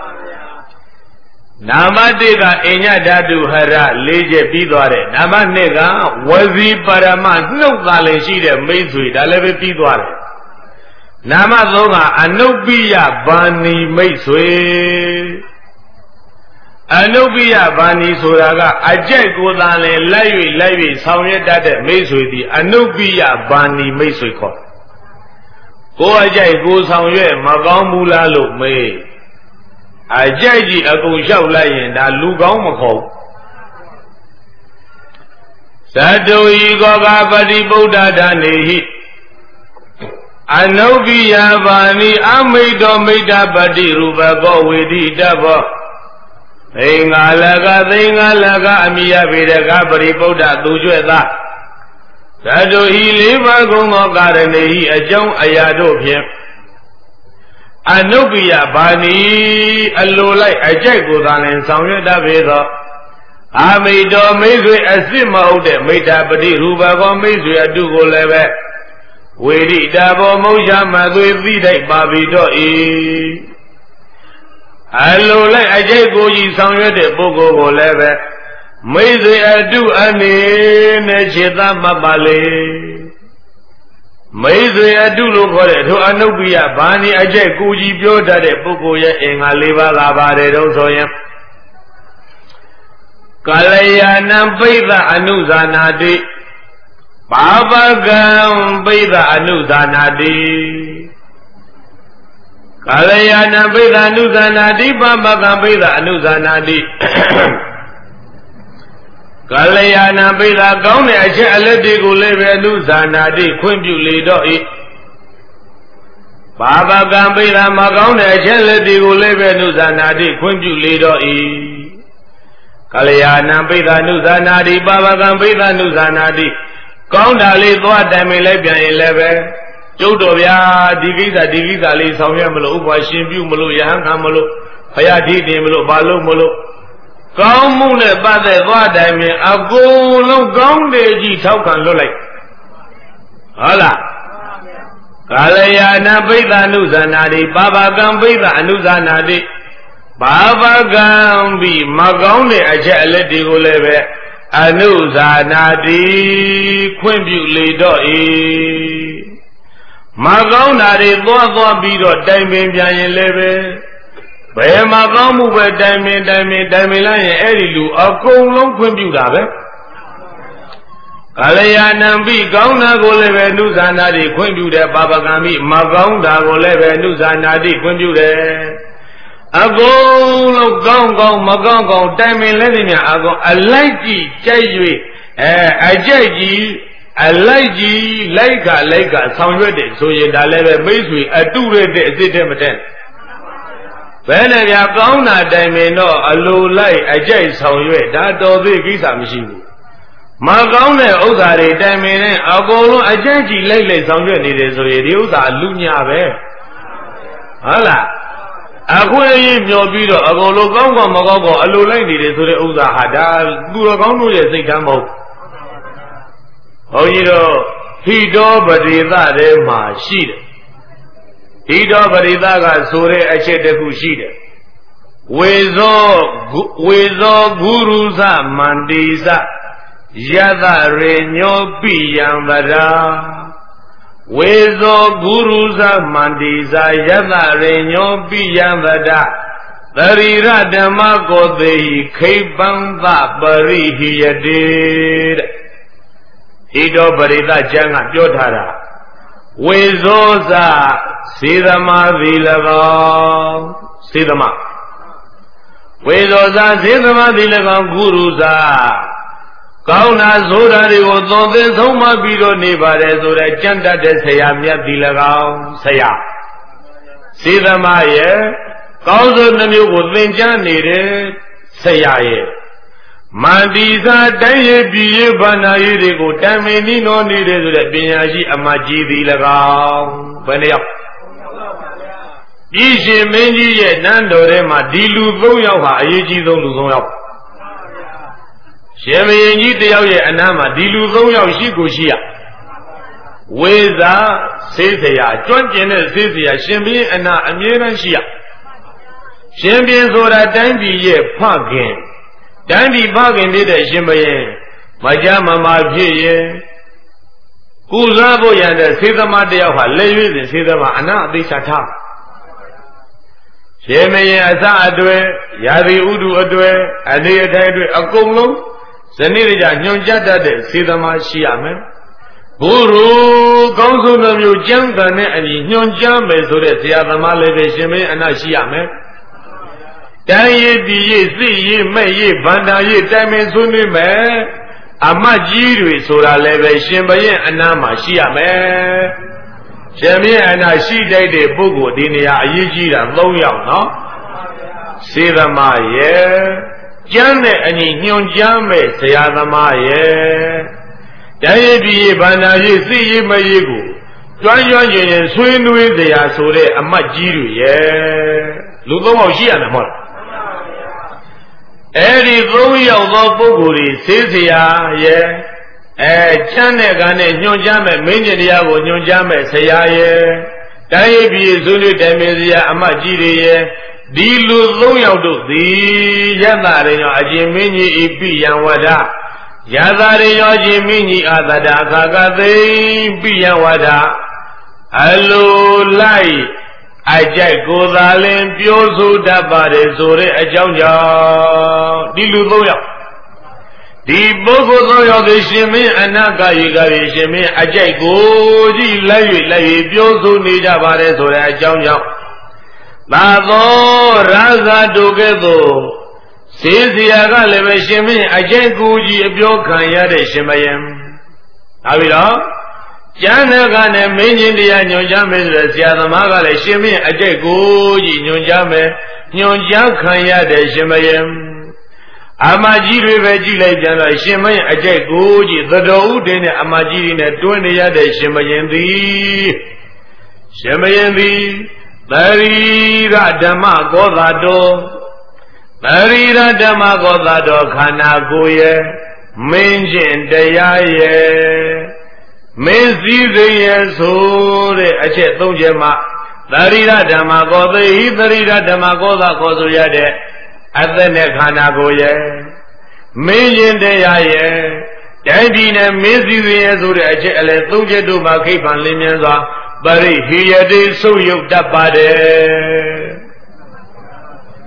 နာမတိကအညဓာတုဟရလေးချက်ပြီးသွားတယ်နာမနှစ်ကဝစီပရမနှုတ်သာလည်းရှိတဲ့မိတ်ဆွေဒါလည်းပဲပြီးသွားတယ်နာမသုံးကအနုပ္ပိယဘာဏီမိတ်ဆွေအနုပ္ပိယဘာဏီဆိုတာကအကြိုက်ကိုယ်သာလဲလိုက်၍လိုက်၍ဆောင်ရွက်တတ်တဲ့မိတ်ဆွေသည်အနုပ္ပိယဘာဏီမိတ်ဆွေခေါ်ကိုယ်အကြိုက်ကိုယ်ဆောင်ရွက်မကောင်းဘူးလားလို့မေးအကြိုက်ကြီးအကုန်လျှောက်လိုက်ရင်ဒါလူကောင်းမခေါ်သတ္တုဤကောကပတိဗုဒ္ဓဒါနေဟိအနုပ္ပိယဘာဏီအမိတ်တော်မိတ္တပတိရူပကောဝေဒိတဘောသိင်္ဂလကသိင်္ဂလကအမိယဗေဒကပရိပုဒ္ဓသူကျွဲ့သားသတ္တုဤလေးပါးကုန်သောကာရဏေဤအကြောင်းအရာတို့ဖြင့်အနုပ္ပိယဘာဏီအလိုလိုက်အကြိုက်ကိုသာလင်ဆောင်ရွက်တတ်ပေသောအာမိတ်တော်မိတ်ဆွေအစ်စ်မဟုတ်တဲ့မိတ္တပတိရူပကောမိတ်ဆွေအတုကိုလည်းပဲဝေဒိတာဘောမௌချမသွေသိတိုက်ပါပြီတော့ဤအလိုလိုက်အကျိတ်ကိုကြီးဆောင်ရွက်တဲ့ပုဂ္ဂိုလ်ကိုလည်းပဲမိတ်ဆွေအတုအနေနဲ့ခြေသားမှတ်ပါလေမိတ်ဆွေအတုလို့ခေါ်တဲ့ထိုအနုပ္ပိယဘာဏီအကျိတ်ကိုကြီးပြောတတ်တဲ့ပုဂ္ဂိုလ်ရဲ့အင်္ဂါ၄ပါးကပါတယ်တော့ဆိုရင်ကာလယာဏံပိဿအနုဇာနာတိပါပကံပိဿအနုဇာနာတိကာလယာဏပိဿအနုဇာနာတိပါပကံပိဿအနုဇာနာတိကာလယာဏပိဿကောင်းတဲ့အချက်အလက်တွေကိုလည်းပဲအနုဇာနာတိခွင့်ပြုလေတော့၏ပါပကံပိဿမကောင်းတဲ့အချက်လက်တွေကိုလည်းပဲအနုဇာနာတိခွင့်ပြုလေတော့၏ကာလယာဏပိဿအနုဇာနာတိပါပကံပိဿအနုဇာနာတိကောင်းတာလေးသွားတိုင်ပင်လိုက်ပြန်ရင်လည်းပဲကျုပ်တော်ဗျာဒီကိစ္စဒီကိစ္စလေးဆောင်ရွက်မလို့ဥပ္ပါရှင်ပြုမလို့ယဟန်ခံမလို့ဘုရားဓိတင်မလို့ဘာလို့မလို့ကောင်းမှုနဲ့ပတ်သက်သွားတိုင်ပင်အကုန်လုံးကောင်းတယ်ကြီးထောက်ခံလွတ်လိုက်ဟုတ်လားကာလယာဏပိဿအနုဇာနာတိပါပကံပိဿအနုဇာနာတိပါပကံပြီးမကောင်းတဲ့အချက်အလက်တွေကိုလည်းပဲအနုဇာနာတိခွင့်ပြုလေတော့၏မကောင်းတာတွေသွားသွားပြီးတော့တိုင်ပင်ပြန်ရင်လည်းပဲဘယ်မှာကောင်းမှုပဲတိုင်ပင်တိုင်ပင်တိုင်ပင်လိုက်ရင်အဲ့ဒီလူအကုန်လုံးခွင့်ပြုတာပဲကာလယာဏံပိကောင်းတာကိုလည်းပဲနုဇာနာတိခွင့်ပြုတယ်ပါပကံပိမကောင်းတာကိုလည်းပဲနုဇာနာတိခွင့်ပြုတယ်အကုန်လုံးကောင်းကောင်းမကောင်းကောင်းတိုင်ပင်လည်းဒီများအကုန်အလိုက်ကြည့်ကြိုက်၍အဲအကြိုက်ကြီးအလိုက်ကြီးလိုက်ကလိုက်ကဆောင်ရွက်တယ်ဆိုရင်ဒါလည်းပဲမိတ်ဆွေအတုရတဲ့အစ်စ်တဲ့မတဲ့ဘယ်နဲ့ဗျာကောင်းတာတိုင်ပင်တော့အလိုလိုက်အကြိုက်ဆောင်ရွက်ဒါတော်သေးကိစ္စမရှိဘူးမကောင်းတဲ့ဥစ္စာတွေတိုင်ပင်နဲ့အကုန်လုံးအကြိုက်ကြီးလိုက်လိုက်ဆောင်ရွက်နေတယ်ဆိုရင်ဒီဥစ္စာလူညာပဲဟုတ်လားအခွင့်အရေးမျှော်ပြီးတော့အကုန်လုံးကောင်းကောင်းမကောင်းကောင်းအလိုလိုက်နေတယ်ဆိုတဲ့ဥစ္စာဟာဒါသူတော်ကောင်းတို့ရဲ့စိတ်ဓာတ်မဟုတ်ဘုန်းကြီးတို့ဟိတောပရိသထဲမှာရှိတယ်ဟိတောပရိသကဆိုတဲ့အချက်တစ်ခုရှိတယ်ဝေဇောဝေဇောဂုရုသမန္တိစယသရေညောပိယံဗရာဝေဇောဂုရုသမန္တိစယသရေညောပိယံဗရာသရိရဓမ္မကိုသေခိပံသပရိဟိယတေတဲ့ဣတောပရိသကျမ်းကပြောထားတာဝေဇောဇစေသမာသည်၎င်းစေသမာဝေဇောဇစေသမာသည်၎င်းဂုရုဇကောင်းတာဆိုတာတွေကိုသွန်သင်ဆုံးမပြီးတော့နေပါတယ်ဆိုတဲ့ကြံ့တတ်တဲ့ဆရာမြတ်သည်၎င်းဆရာစေသမာရဲ့ကောင်းစွာနှမျိုးကိုသင်ကြားနေတဲ့ဆရာရဲ့မန္တိစာတိုင်းရပြည်ရဘာနာရည်တွေကိုတံမင်းနီးတော်နေတဲ့ဆိုတဲ့ပညာရှိအမကြီးသည်၎င်းဘယ်နှယောက်ပြည်ရှင်မင်းကြီးရဲ့နန်းတော်ထဲမှာဒီလူသုံးယောက်ဟာအရေးကြီးဆုံးလူသုံးယောက်ရှင်မင်းကြီးတယောက်ရဲ့အနားမှာဒီလူသုံးယောက်ရှိကိုရှိရဝေဇာဆေးစရာကျွမ်းကျင်တဲ့ဆေးစရာရှင်ဘင်းအနာအမြဲတမ်းရှိရရှင်ဘင်းဆိုတာတိုင်းပြည်ရဲ့ဖခင်တန်ဒီဖခင်နေတဲ့ရှင်ဘရင်မကြမမာဖြစ်ရင်ကုစားဖို့ရတဲ့စေသမားတယောက်ဟာလက်ရွေးစဉ်စေသမားအနာအသိချထားရှင်ဘရင်အစအတွေ့ရာသီဥတုအတွေ့အနေအထိုင်အတွေ့အကုန်လုံးဇနိရကြညွန်ကြတတ်တဲ့စေသမားရှိရမယ်ဘုရုကောင်းဆုံးမျိုးကျမ်းဂန်နဲ့အညီညွန်ကြားမယ်ဆိုတဲ့ဆရာသမားလည်းပဲရှင်ဘရင်အနာရှိရမယ်တိုင်းရည်ပြည်ရည်စိရည်မဲ့ရည်ဗန္တာရည်တိုင်ပင်ဆွေးနွေးမယ်အမတ်ကြီးတွေဆိုတာလည်းပဲရှင်ဘရင်အနာမှာရှိရမယ်ရှင်ဘရင်အနာရှိတတ်တဲ့ပုဂ္ဂိုလ်ဒီနေရာအရေးကြီးတာ၃ယောက်နော်စေသမားရဲ့ကျမ်းနဲ့အညီညွန်ကြားမဲ့ဆရာသမားရဲ့တိုင်းရည်ပြည်ရည်ဗန္တာရည်စိရည်မဲ့ရည်ကိုကျွမ်းကျွမ်းကျင်ကျင်ဆွေးနွေးစရာဆိုတဲ့အမတ်ကြီးတွေရဲ့လူ၃ယောက်ရှိရတယ်မဟုတ်လားအဲ့ဒီသုံးယောက်သောပုဂ္ဂိုလ်တွေဆေးစရာရဲ့အဲချမ်းတဲ့ကံနဲ့ညွှန်ကြားမဲ့မင်းကျင်တရားကိုညွှန်ကြားမဲ့ဆရာရဲ့တိုင်းရည်ပြည်ဆွေးနွေးတိုင်ပင်စရာအမတ်ကြီးတွေရဲ့ဒီလူသုံးယောက်တို့သည်ယတရေရောအရှင်မင်းကြီးဤပိယံဝဒယတရေရောအရှင်မင်းကြီးအာသဒအခါကသိပိယံဝဒအလိုလိုက်အကြိုက်ကိုယ်သာလင်ပြောဆိုတတ်ပါတယ်ဆိုတဲ့အကြောင်းကြောင့်ဒီလူသုံးယောက်ဒီပုဂ္ဂိုလ်သုံးယောက်သည်ရှင်မင်းအနာဂယေကရေရှင်မင်းအကြိုက်ကိုကြည့်လိုက်၍လိုက်၍ပြောဆိုနေကြပါတယ်ဆိုတဲ့အကြောင်းကြောင့်သာသောရာဇာတို့ကဲ့သို့စေစရာကလည်းပဲရှင်မင်းအကြိုက်ကိုကြီးအပြောခံရတဲ့ရှင်မယံဒါပြီးတော့ကျမ်းတဲ့ကနဲ့မင်းကြီးတရားညွှန်ကြားမယ်ဆိုတဲ့ဆရာသမားကလည်းရှင်မင်းအကျိတ်ကိုကြီးညွှန်ကြားမယ်ညွှန်ကြားခံရတဲ့ရှင်မယံအမကြီးတွေပဲကြည့်လိုက်ကြတော့ရှင်မယံအကျိတ်ကိုကြီးသတော်ဥဒင်းနဲ့အမကြီးတွေနဲ့တွန်းနေရတဲ့ရှင်မယံသည်ရှင်မယံသည်သရီရဓမ္မကောသာတော်သရီရဓမ္မကောသာတော်ခန္ဓာကိုယ်ရဲ့မင်းကျင့်တရားရဲ့မင်းစည်းစိမ်ရဲ့ဆိုတဲ့အချက်သုံးချက်မှာသရိရဓမ္မကောသိဟိသရိရဓမ္မကောသာခေါ်ဆိုရတဲ့အသက်နဲ့ခန္ဓာကိုယ်ရဲ့မင်းရင်တရားရဲ့တိုင်းပြည်နဲ့မင်းစည်းစိမ်ရဲ့ဆိုတဲ့အချက်အလဲသုံးချက်တို့မှာခိဗ္ဗံလင်းမြန်စွာပရိဟိယတိဆုပ်ယုတ်တတ်ပါတယ်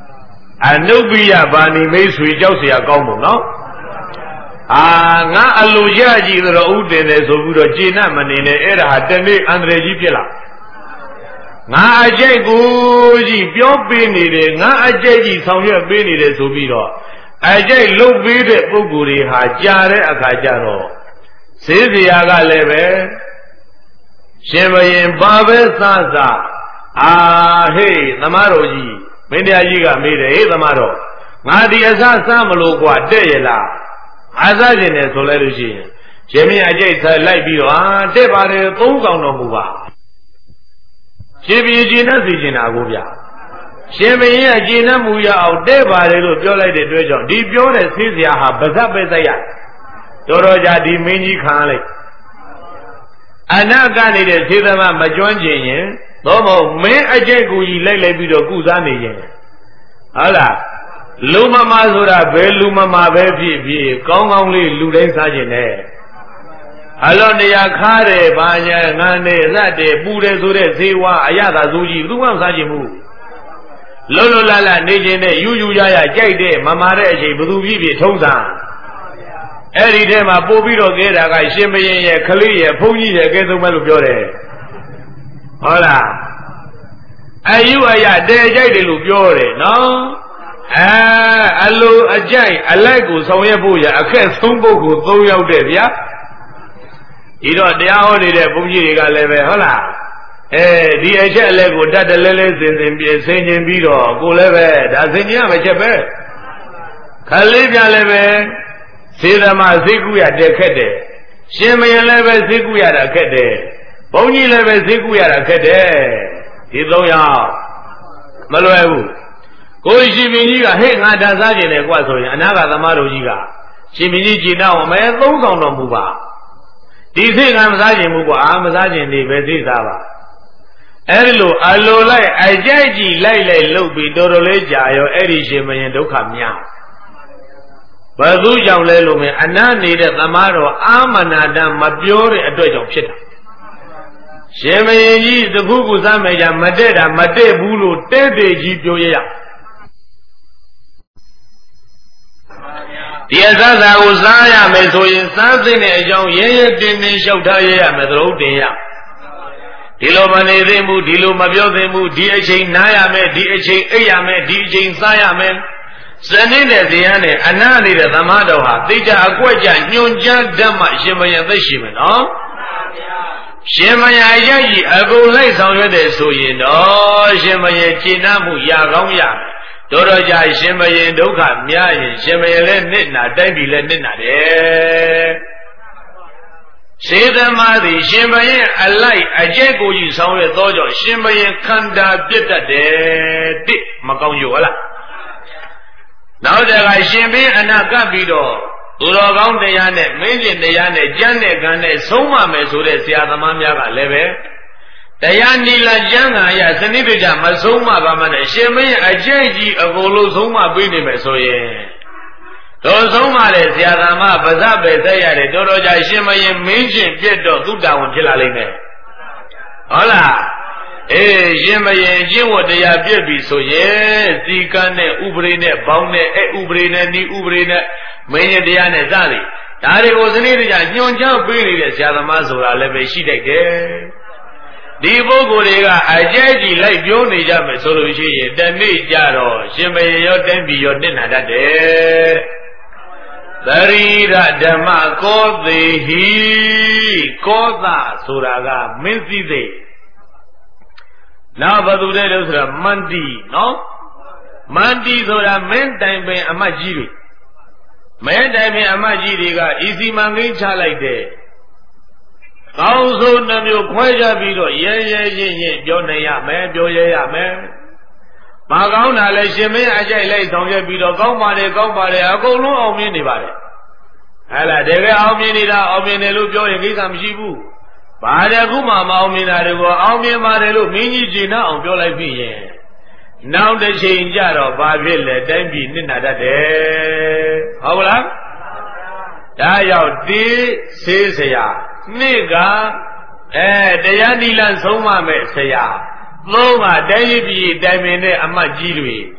အနုပ္ပိယဘာဏိမိတ်ဆွေကြောက်เสียကောင်းမို့နော်အာငါအလိုရကြည့်တော့ဥတင်တယ်ဆိုပြီးတော့ကျေနပ်မနေနဲ့အဲ့ဒါဟာတနေ့အန္တရာယ်ကြီးဖြစ်လာငါအကျိတ်ကိုကြီးပြောပေးနေတယ်ငါအကျိတ်ကြီးဆောင်ရွက်ပေးနေတယ်ဆိုပြီးတော့အကျိတ်လုပ်ပေးတဲ့ပုဂ္ဂိုလ်တွေဟာကြားတဲ့အခါကျတော့ဈေးစရာကလည်းပဲရှင်ဘရင်ဘာပဲစားစားအာဟေးသမားတော်ကြီးမင်းတရားကြီးကမေးတယ်ဟေးသမားတော်ငါဒီအစားစားမလို့ကွာတဲ့ရလားအားစားခြင်းနဲ့ဆိုလဲလို့ရှိရင်ရှင်မင်းအကျိတ်ဆက်လိုက်ပြီးတော့အာတဲ့ပါတယ်သုံးဆောင်တော်မူပါရှင်ဘုရင်ကျင့်တတ်စီခြင်းတာကိုဗျာရှင်ဘုရင်ကကျင့်တတ်မှုရအောင်တဲ့ပါတယ်လို့ပြောလိုက်တဲ့အတွက်ကြောင့်ဒီပြောတဲ့ဆေးစရာဟာဗဇတ်ပဲစိုက်ရတော်တော်ကြာဒီမင်းကြီးခံလိုက်အနာကနေတဲ့ဆေးသမမကျွမ်းကျင်ရင်သို့မဟုတ်မင်းအကျိတ်ကိုကြီးလိုက်လိုက်ပြီးတော့ကုစားနေရင်ဟုတ်လားလူမမဆိုတာဘယ်လူမမပဲဖြစ်ဖြစ်ကောင်းကောင်းလေးလူတိုင်းစားခြင်းနဲ့အလောတရားခါတယ်ဘာညာငန်းနေရက်တယ်ပူတယ်ဆိုတဲ့ဈေးဝါအရသာစိုးကြီးသူမှမစားခြင်းဘူးလွတ်လွတ်လပ်လပ်နေခြင်းနဲ့ယူယူရရကြိုက်တဲ့မမာတဲ့အချိန်ဘသူဖြစ်ဖြစ်ထုံးစားအဲ့ဒီထဲမှာပို့ပြီးတော့ကဲတာကရှင်မင်းရဲ့ခလေးရဲ့ဘုန်းကြီးရဲ့အကဲဆုံးပဲလို့ပြောတယ်ဟုတ်လားအယူအယတဲကြိုက်တယ်လို့ပြောတယ်နော်အဲအလိုအကြိုက်အလိုက်ကိုဆောင်ရွက်ဖို့ရအခက်ဆုံးပုဂ္ဂိုလ်သုံးယောက်တဲ့ဗျာဒီတော့တရားဟောနေတဲ့ဘုန်းကြီးတွေကလည်းပဲဟုတ်လားအဲဒီအချက်အလက်ကိုတတ်တယ်လဲလဲစင်စင်ပြဆင်ကျင်ပြီးတော့ကိုလည်းပဲဒါစင်ကျင်ရမယ်ချက်ပဲခလေးပြလည်းပဲစေသမာစိတ်ကူရတက်ခက်တယ်ရှင်မယင်လည်းပဲစိတ်ကူရတာခက်တယ်ဘုန်းကြီးလည်းပဲစိတ်ကူရတာခက်တယ်ဒီသုံးယောက်မလွယ်ဘူးကိုရှင်မင်းကြီးကဟဲ့ငါဒါစားကျင်တယ်ကွာဆိုရင်အနာဂတ်သမားတို့ကြီးကရှင်မင်းကြီးကြည်တော့မဲသုံးဆောင်တော်မူပါဒီစိတ်ကမစားကျင်ဘူးကွာအာမစားကျင်နေပဲသိစားပါအဲ့ဒီလိုအလိုလိုက်အကြိုက်ကြီးလိုက်လိုက်လှုပ်ပြီးတော်တော်လေးကြာရောအဲ့ဒီရှင်မယင်ဒုက္ခများဘယ်သူကြောင့်လဲလို့မင်းအနာနေတဲ့သမားတော်အာမနာတမပြောတဲ့အတွက်ကြောင့်ဖြစ်တာရှင်မယင်ကြီးတခုခုစားမယ်ကြမတဲ့တာမတဲ့ဘူးလို့တဲ့တဲ့ကြီးပြောရရဒီအစသာကိုစားရမယ်ဆိုရင်စားသိတဲ့အကြောင်းရဲရဲတင်းတင်းလျှောက်ထားရရမယ်သရုပ်တင်ရဒီလိုမနေသိမှုဒီလိုမပြောသိမှုဒီအချိန်နားရမယ်ဒီအချိန်အိပ်ရမယ်ဒီအချိန်စားရမယ်စနစ်တဲ့တရားနဲ့အနာနေတဲ့သမားတော်ဟာသိကြအကွက်ကြညွန်ကြားဓမ္မရှင်မယင်သိရှိမယ်နော်ရှင်မယင်အရေးကြီးအကုန်လိုက်ဆောင်ရွက်တဲ့ဆိုရင်တော့ရှင်မယင်ကျင့်နှမှုရကောင်းရတော်တော်ကြာရှင်မယင်ဒုက္ခများရင်ရှင်မယင်လည်းနစ်နာတိုက်ပြီလည်းနစ်နာတယ်စေတမသည်ရှင်မယင်အလိုက်အကျက်ကိုကြီးဆောင်ရွက်သောကြောင့်ရှင်မယင်ခန္ဓာပြတ်တတ်တယ်တိမကောင်းရောလားနောက်တကရှင်ဘင်းအနာကပ်ပြီးတော့သူတော်ကောင်းတရားနဲ့မင်းကျင်တရားနဲ့ကျမ်းနဲ့ကံနဲ့ဆုံးမမယ်ဆိုတဲ့ဆရာသမားများကလည်းပဲတရားနိလကျမ်းဂန်ရစနစ်တကျမဆုံးမပါမနဲ့ရှင်မင်းအကျင့်ကြီးအကုန်လုံးဆုံးမပေးနေမယ်ဆိုရင်တော်ဆုံးမတဲ့ဆရာသမားပါဇက်ပဲသက်ရတယ်တော်တော်ကြာရှင်မင်းမင်းကျင်ပြတ်တော့သူတာဝန်ဖြစ်လာလိမ့်မယ်ဟုတ်လားအေးရှင်မယင်ကျင့်ဝတ်တရားပြည့်ပြီဆိုရင်စီကံနဲ့ဥပရိနဲ့ဘောင်းနဲ့အဲဥပရိနဲ့ဤဥပရိနဲ့မင်းရဲ့တရားနဲ့စသည်ဒါတွေကိုစနစ်တကျညွှန်ကြားပေးနေတဲ့ဆရာသမားဆိုတာလည်းပဲရှိတတ်တယ်ဒီပုဂ္ဂိုလ်တွေကအကျဲကြီးလိုက်ပြောနေကြမယ်ဆိုလို့ရှိရင်တနေ့ကြတော့ရှင်မယင်ရောတင်းပြီရောတက်နာတတ်တယ်သရိရဓမ္မကောသေဟိကောသဆိုတာကမင်းစည်းစိတ်နောက်ဘသူတဲ့လို့ဆိုတာမန္တိနော်မန္တိဆိုတာမင်းတိုင်ပင်အမတ်ကြီးတွေမင်းတိုင်ပင်အမတ်ကြီးတွေကဤစီမံကိန်းချလိုက်တဲ့ကောင်းဆိုးနှမျိုးခွဲကြပြီးတော့ရဲရဲရင်ရင်ပြောနေရမယ်ပြောရရမယ်မကောင်းတာလဲရှင်မင်းအကြိုက်လိုက်ဆောင်ရွက်ပြီးတော့ကောင်းပါလေကောင်းပါလေအကုန်လုံးအောင်မြင်နေပါတယ်ဟဲ့လားတကယ်အောင်မြင်နေတာအောင်မြင်တယ်လို့ပြောရင်ကိစ္စမရှိဘူးဘာတခုမှမအောင်မြင်တာတွေကိုအောင်မြင်ပါတယ်လို့မင်းကြီးကျင်တော့အောင်ပြောလိုက်ပြီရင်နောက်တစ်ချိန်ကျတော့ဘာဖြစ်လဲတိုင်းပြည်နစ်နာတတ်တယ်ဟုတ်လားဒါရောက်ဒီဆေးဆရာနှစ်ကအဲတရားနိလဆုံးမမဲ့ဆရာသုံးကတိုင်းပြည်တိုင်ပင်တဲ့အမတ်ကြီးတွေ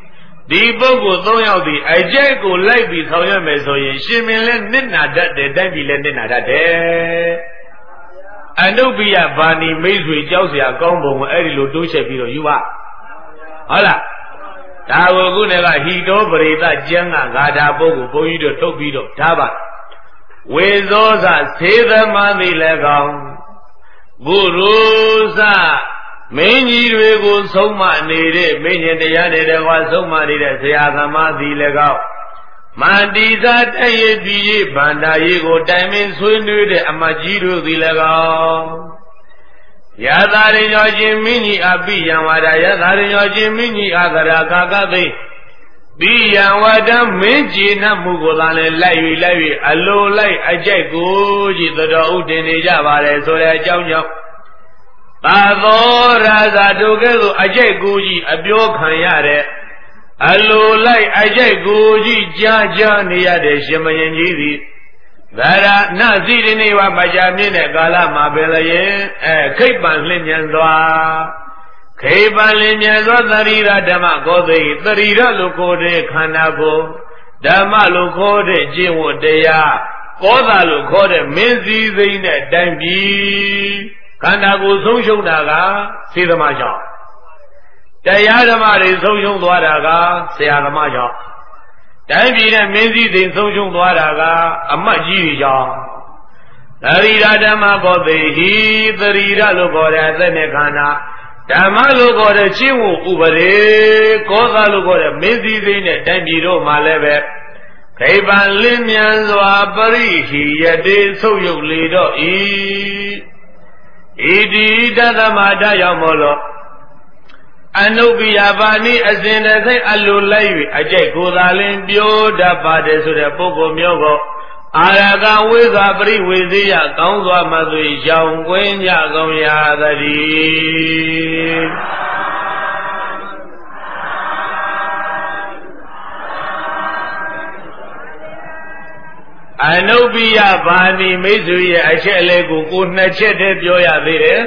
ဒီပုဂ္ဂိုလ်သုံးယောက်ဒီအကျိတ်ကိုလိုက်ပြီးဆောင်ရွက်မယ်ဆိုရင်ရှင်မင်းလည်းနစ်နာတတ်တယ်တိုက်ပြီးလည်းနစ်နာတတ်တယ်အနုပ္ပိယဘာဏီမိတ်ဆွေကြောက်เสียကောင်းပုံကိုအဲ့ဒီလိုတိုးချက်ပြီးတော့ယူပါဟုတ်လားဒါကိုခုနကဟိတောပရိသကျမ်းကဂါထာပုဂ္ဂိုလ်ဘုန်းကြီးတို့ထုတ်ပြီးတော့ဒါပါဝေဇောသသေသမသိလည်းကောင်းဘုရုသမင်းကြီးတွေကိုဆုံးမနေတဲ့မင်းရှင်တရားတွေတကွာဆုံးမနေတဲ့ဆရာသမားသည်လည်းကောင်းမန္တိသာတည့်ရပြည်ရေးဗန္ဒာရေးကိုတိုင်ပင်ဆွေးနွေးတဲ့အမကြီးတို့သည်လည်းကောင်းယသာရိညောချင်းမင်းကြီးအပိယံဝါဒယသာရိညောချင်းမင်းကြီးအာဂရာကာကသိပိယံဝါဒမင်းကြည်နမှုကိုသာလည်းလိုက်၍လိုက်၍အလိုလိုက်အကြိုက်ကိုကြီးတော်ဥတင်နေကြပါတယ်ဆိုတဲ့အကြောင်းကြောင့်သာသောရာဇာတို့ကဲ့သို့အကြိုက်ကိုကြီးအပြောခံရတဲ့အလိုလိုက်အကြိုက်ကိုကြီးကြားကြားနေရတဲ့ရှင်မယင်ကြီးသည်ဗရာဏစီရိနေဝမကြာမြင့်တဲ့ကာလမှာပဲလေအဲခိတ်ပန်လင်းမြန်စွာခိတ်ပန်လင်းမြန်စွာသရိရဓမ္မကောသိသရိရလို့ခေါ်တဲ့ခန္ဓာကိုယ်ဓမ္မလို့ခေါ်တဲ့ကျင့်ဝတ်တရားကောသာလို့ခေါ်တဲ့မင်းစည်းစိမ်နဲ့တိုင်ပြီးခန္ဓာကိုယ်ဆုံးရှုံးတာကစေသမားကြောင့်တရားဓမ္မတွေဆုံးရှုံးသွားတာကဆရာသမားကြောင့်တိုင်းပြည်နဲ့မင်းစည်းစိမ်ဆုံးရှုံးသွားတာကအမတ်ကြီးတွေကြောင့်သရိရဓမ္မဘောသိဟိသရိရလို့ခေါ်တဲ့အသက်နဲ့ခန္ဓာဓမ္မလို့ခေါ်တဲ့ရှင်းဝဥပဒေကောသလို့ခေါ်တဲ့မင်းစည်းစိမ်နဲ့တိုင်းပြည်တို့မှာလည်းပဲခိဗ္ဗံလင်းမြန်စွာပရိဟိယတေဆုပ်ယုတ်လေတော့ဤဣတိတသမတရောက်မို့လို့အနုပ္ပိယဘာနိအစဉ်တသိအလိုလိုက်၍အကြိုက်ကိုယ်သာလင်ပြောတတ်ပါတယ်ဆိုတဲ့ပုဂ္ဂိုလ်မျိုးကိုအာရကဝိဇာပရိဝေဇိယကောင်းစွာမှဆိုရောင်ကွင်းကြကုန်ရသတည်းအနုပ္ပိယဘာနိမိတ်ဆွေရဲ့အချက်အလက်ကိုကိုနှစ်ချက်တည်းပြောရသေးတယ်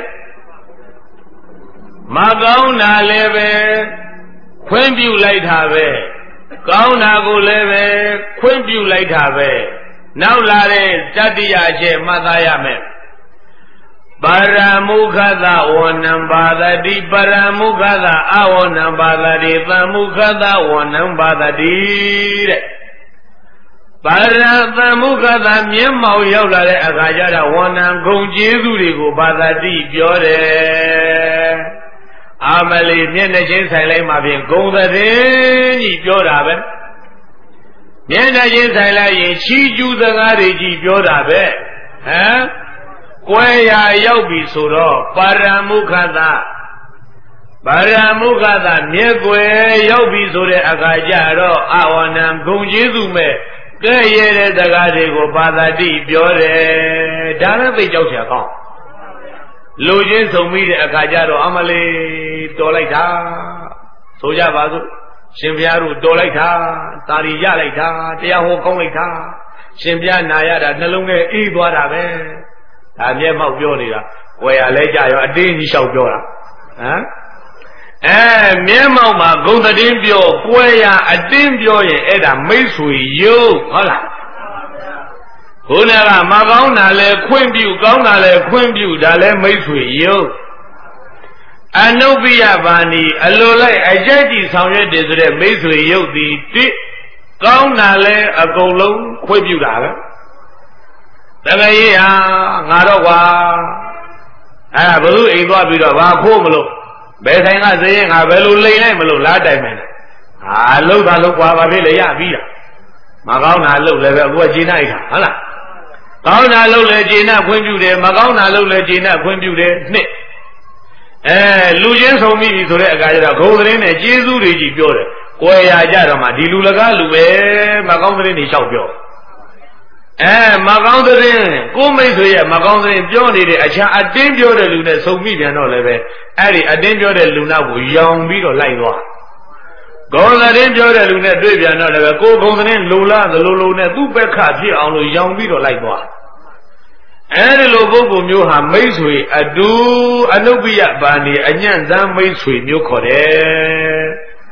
မကောင်းတာလည်းပဲခွင့်ပြုလိုက်တာပဲကောင်းတာကိုလည်းပဲခွင့်ပြုလိုက်တာပဲနောက်လာတဲ့တတိယအချက်မှတ်သားရမယ်ပါရမုခသဝနံပါဒတိပါရမုခသအဝနံပါဒတိသမုခသဝနံပါဒတိတဲ့ပါရသမုခသမျက်မှောက်ရောက်လာတဲ့အခါကျတော့ဝနံဂုံကျေးဇူးတွေကိုပါဒတိပြောတယ်အာမလီမျက်နှာချင်းဆိုင်လိုက်မှဖြင့်ဂုံသတင်းကြီးပြောတာပဲမျက်နှာချင်းဆိုင်လိုက်ရင်ချီးကျူးစကားတွေကြီးပြောတာပဲဟမ်ကွဲရာရောက်ပြီဆိုတော့ပါရမုခသပါရမုခသမျက်ကွယ်ရောက်ပြီဆိုတဲ့အခါကျတော့အဝနံဂုံကျေးဇူးမဲ့ကဲရတဲ့စကားတွေကိုပါဒတိပြောတယ်ဒါလည်းသိကြောက်เสียကောင်းလူချင်းဆုံမိတဲ့အခါကျတော့အမလေးတော်လိုက်တာဆိုကြပါစို့ရှင်ဘုရားတို့တော်လိုက်တာတာရီရလိုက်တာတရားဟောကောင်းလိုက်တာရှင်ဘုရားနာရတာနှလုံးထဲအေးသွားတာပဲဒါမျက်မှောက်ပြောနေတာဝယ်ရလဲကြရောအတင်းကြီးလျှောက်ပြောတာဟမ်အဲမျက်မှောက်မှာဂုံတည်းပြောကွဲရအတင်းပြောရင်အဲ့ဒါမိတ်ဆွေယုတ်ဟုတ်လားဘုရားကမကောင်းတာလဲခွင့်ပြုကောင်းတာလဲခွင့်ပြုဒါလဲမိတ်ဆွေယုတ်အနုပ္ပိယဘာဏီအလိုလိုက်အကြိုက်ကြီးဆောင်ရွက်တယ်ဆိုတဲ့မိတ်ဆွေယုတ်သည်တိကောင်းတာလဲအကုန်လုံးခွင့်ပြုတာပဲတကယ်ကြီးဟာငါတော့ကွာအဲဘလူအိမ်သွားပြီးတော့ဘာခိုးမလို့ဘယ်ဆိုင်ကဈေးရင်ငါဘယ်လိုလိန်လိုက်မလို့လားတိုင်မယ်ဟာလှုပ်တာလှုပ်ကွာဘာဖြစ်လဲရပြီးတာမကောင်းတာလှုပ်လည်းပဲအခုကဂျင်းနိုင်တာဟုတ်လားကောင်းတာလှုပ်လဲဂျင်းနဲ့ခွင့်ပြုတယ်မကောင်းတာလှုပ်လဲဂျင်းနဲ့ခွင့်ပြုတယ်နှစ်အဲလူချင်းဆုံမိပြီဆိုတဲ့အခါကျတော့ဂုံသတင်းနဲ့ကျေးဇူးတွေကြီးပြောတယ်ကိုယ်ရာကြတော့မှဒီလူလကားလူပဲမကောင်းသတင်းတွေလျှောက်ပြောအဲမကောင်းသတင်းကိုမိတ်ဆွေရဲ့မကောင်းသတင်းပြောနေတဲ့အချာအတင်းပြောတဲ့လူနဲ့ဆုံမိပြန်တော့လည်းပဲအဲ့ဒီအတင်းပြောတဲ့လူနောက်ကိုရောင်ပြီးတော့လိုက်သွားဂုံသတင်းပြောတဲ့လူနဲ့တွေ့ပြန်တော့လည်းပဲကိုဂုံသတင်းလူလားသလိုလိုနဲ့သူ့ဘက်ခဖြစ်အောင်လို့ရောင်ပြီးတော့လိုက်သွားအဲဒီလိုပုဂ္ဂိုလ်မျိုးဟာမိတ်ဆွေအတူအနုပ္ပိယဘာဏီအညံ့သမ်းမိတ်ဆွေမျိုးခေါ်တယ်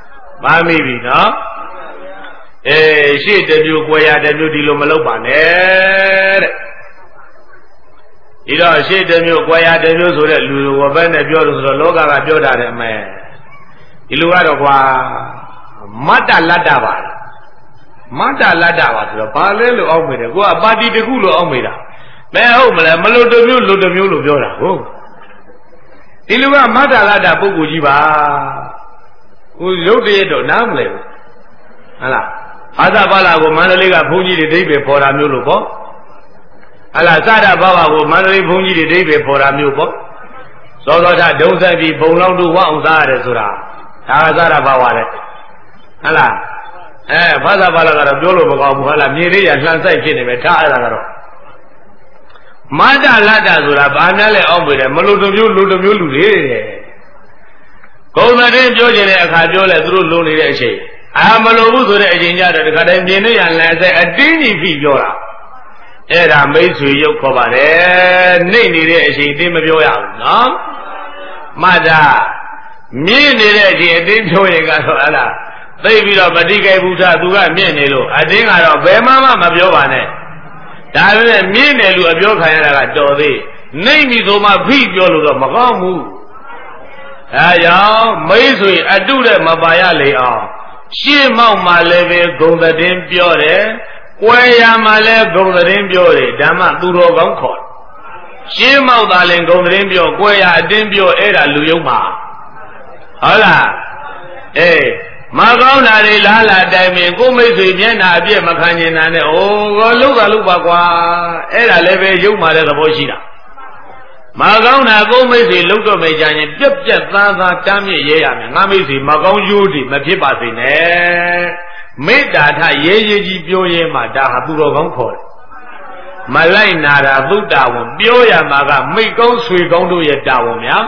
ပါမိပြီနော်အေးရှေ့တစ်မျိုးကွယ်ရတစ်မျိုးဒီလိုမလုပ်ပါနဲ့တဲ့ဒီတော့ရှေ့တစ်မျိုးကွယ်ရတစ်မျိုးဆိုတဲ့လူဝဘက်နဲ့ပြောလို့ဆိုတော့လောကကပြောတာတယ်အမဲဒီလူကတော့ကွာမတ္တလတ္တပါမတ္တလတ္တပါဆိုတော့ဘာလဲလို့အောက်မိတယ်ကိုကပါတီတစ်ခုလို့အောက်မိတာမဲဟုတ်မလားမလို့တစ်မျိုးလို့တစ်မျိုးလို့ပြောတာဟုတ်ဒီလူကမတ္တလတ္တပုဂ္ဂိုလ်ကြီးပါကိုရုပ်တရက်တော့နားမလဲဘူးဟုတ်လားအာသဘာလာကိုမန္တလေးကဘုန်းကြီးတွေဒိဋ္ဌိပေါ်တာမျိုးလို့ပေါ့ဟလာစရဘာဝကိုမန္တလေးဘုန်းကြီးတွေဒိဋ္ဌိပေါ်တာမျိုးပေါ့သောသောထဒုံဆက်ပြီးဘုံလောင်းတို့ဝအောင်စားရတယ်ဆိုတာဒါကစရဘာဝတဲ့ဟလာအဲဘာသာဘာလာကတော့ပြောလို့မကောင်းဘူးဟလာမြေလေးရလှန်ဆိုင်ဖြစ်နေမယ်ထားအဲ့ဒါကတော့မတ္တလတ္တဆိုတာဘာများလဲအောက်ပြီတယ်မလို့တမျိုးလူတမျိုးလူတွေတဲ့ဂုံတဲ့ပြောခြင်းတဲ့အခါပြောလဲသူတို့လုံနေတဲ့အချိန်အာမလို့ဘူးဆိုတဲ့အချိန်ကြတော့ဒီခါတိုင်းမြင်နေရလမ်းဆိုင်အတင်းကြီးဖိပြောတာအဲ့ဒါမိတ်ဆွေရုပ်ခေါ်ပါတယ်နှိမ့်နေတဲ့အချိန်အတင်းမပြောရဘူးနော်မှတ်တာမြင်နေတဲ့အချိန်အတင်းပြောရင်ကတော့ဟလားသိပြီးတော့မတိကိဗုဒ္ဓသူကမြင်နေလို့အတင်းကတော့ဘယ်မှမပြောပါနဲ့ဒါပေမဲ့မြင်နေလူအပြောခံရတာကတော်သေးနှိမ့်ပြီဆိုမှဖိပြောလို့တော့မကောင်းဘူးအဲကြောင့်မိတ်ဆွေအတုတဲ့မပါရလေအောင်ရှေ့မောက်မှာလည်းပဲဂုံသတင်းပြောတယ်၊ကွယ်ရမှာလည်းဂုံသတင်းပြောတယ်ဓမ္မသူတော်ကောင်းခေါ်ရှေ့မောက်သာလည်းဂုံသတင်းပြောကွယ်ရအတင်းပြောအဲ့ဒါလူယုံမှာဟုတ်လားအေးမကောင်းတာတွေလားလားတိုင်ပင်ကိုမိတ်ဆွေမျက်နှာအပြည့်မခံကျင်တာနဲ့အိုးကောလုံးကလုံးပါကွာအဲ့ဒါလည်းပဲယုံမှာတဲ့သဘောရှိတာမကောင်းတာကိုမိတ်ဆွေလုံးတော့မကြရင်ပြက်ပြက်သားသားတမ်းမြင့်ရဲရမယ်ငါမိတ်ဆွေမကောင်းရိုးတွေမဖြစ်ပါစေနဲ့မေတ္တာထရဲရဲကြီးပြောရဲမှဒါဟာသူတော်ကောင်းခေါ်တယ်မလိုက်နာတာသုတ္တဝန်ပြောရမှာကမိတ်ကောင်းဆွေကောင်းတို့ရဲ့တာဝန်များ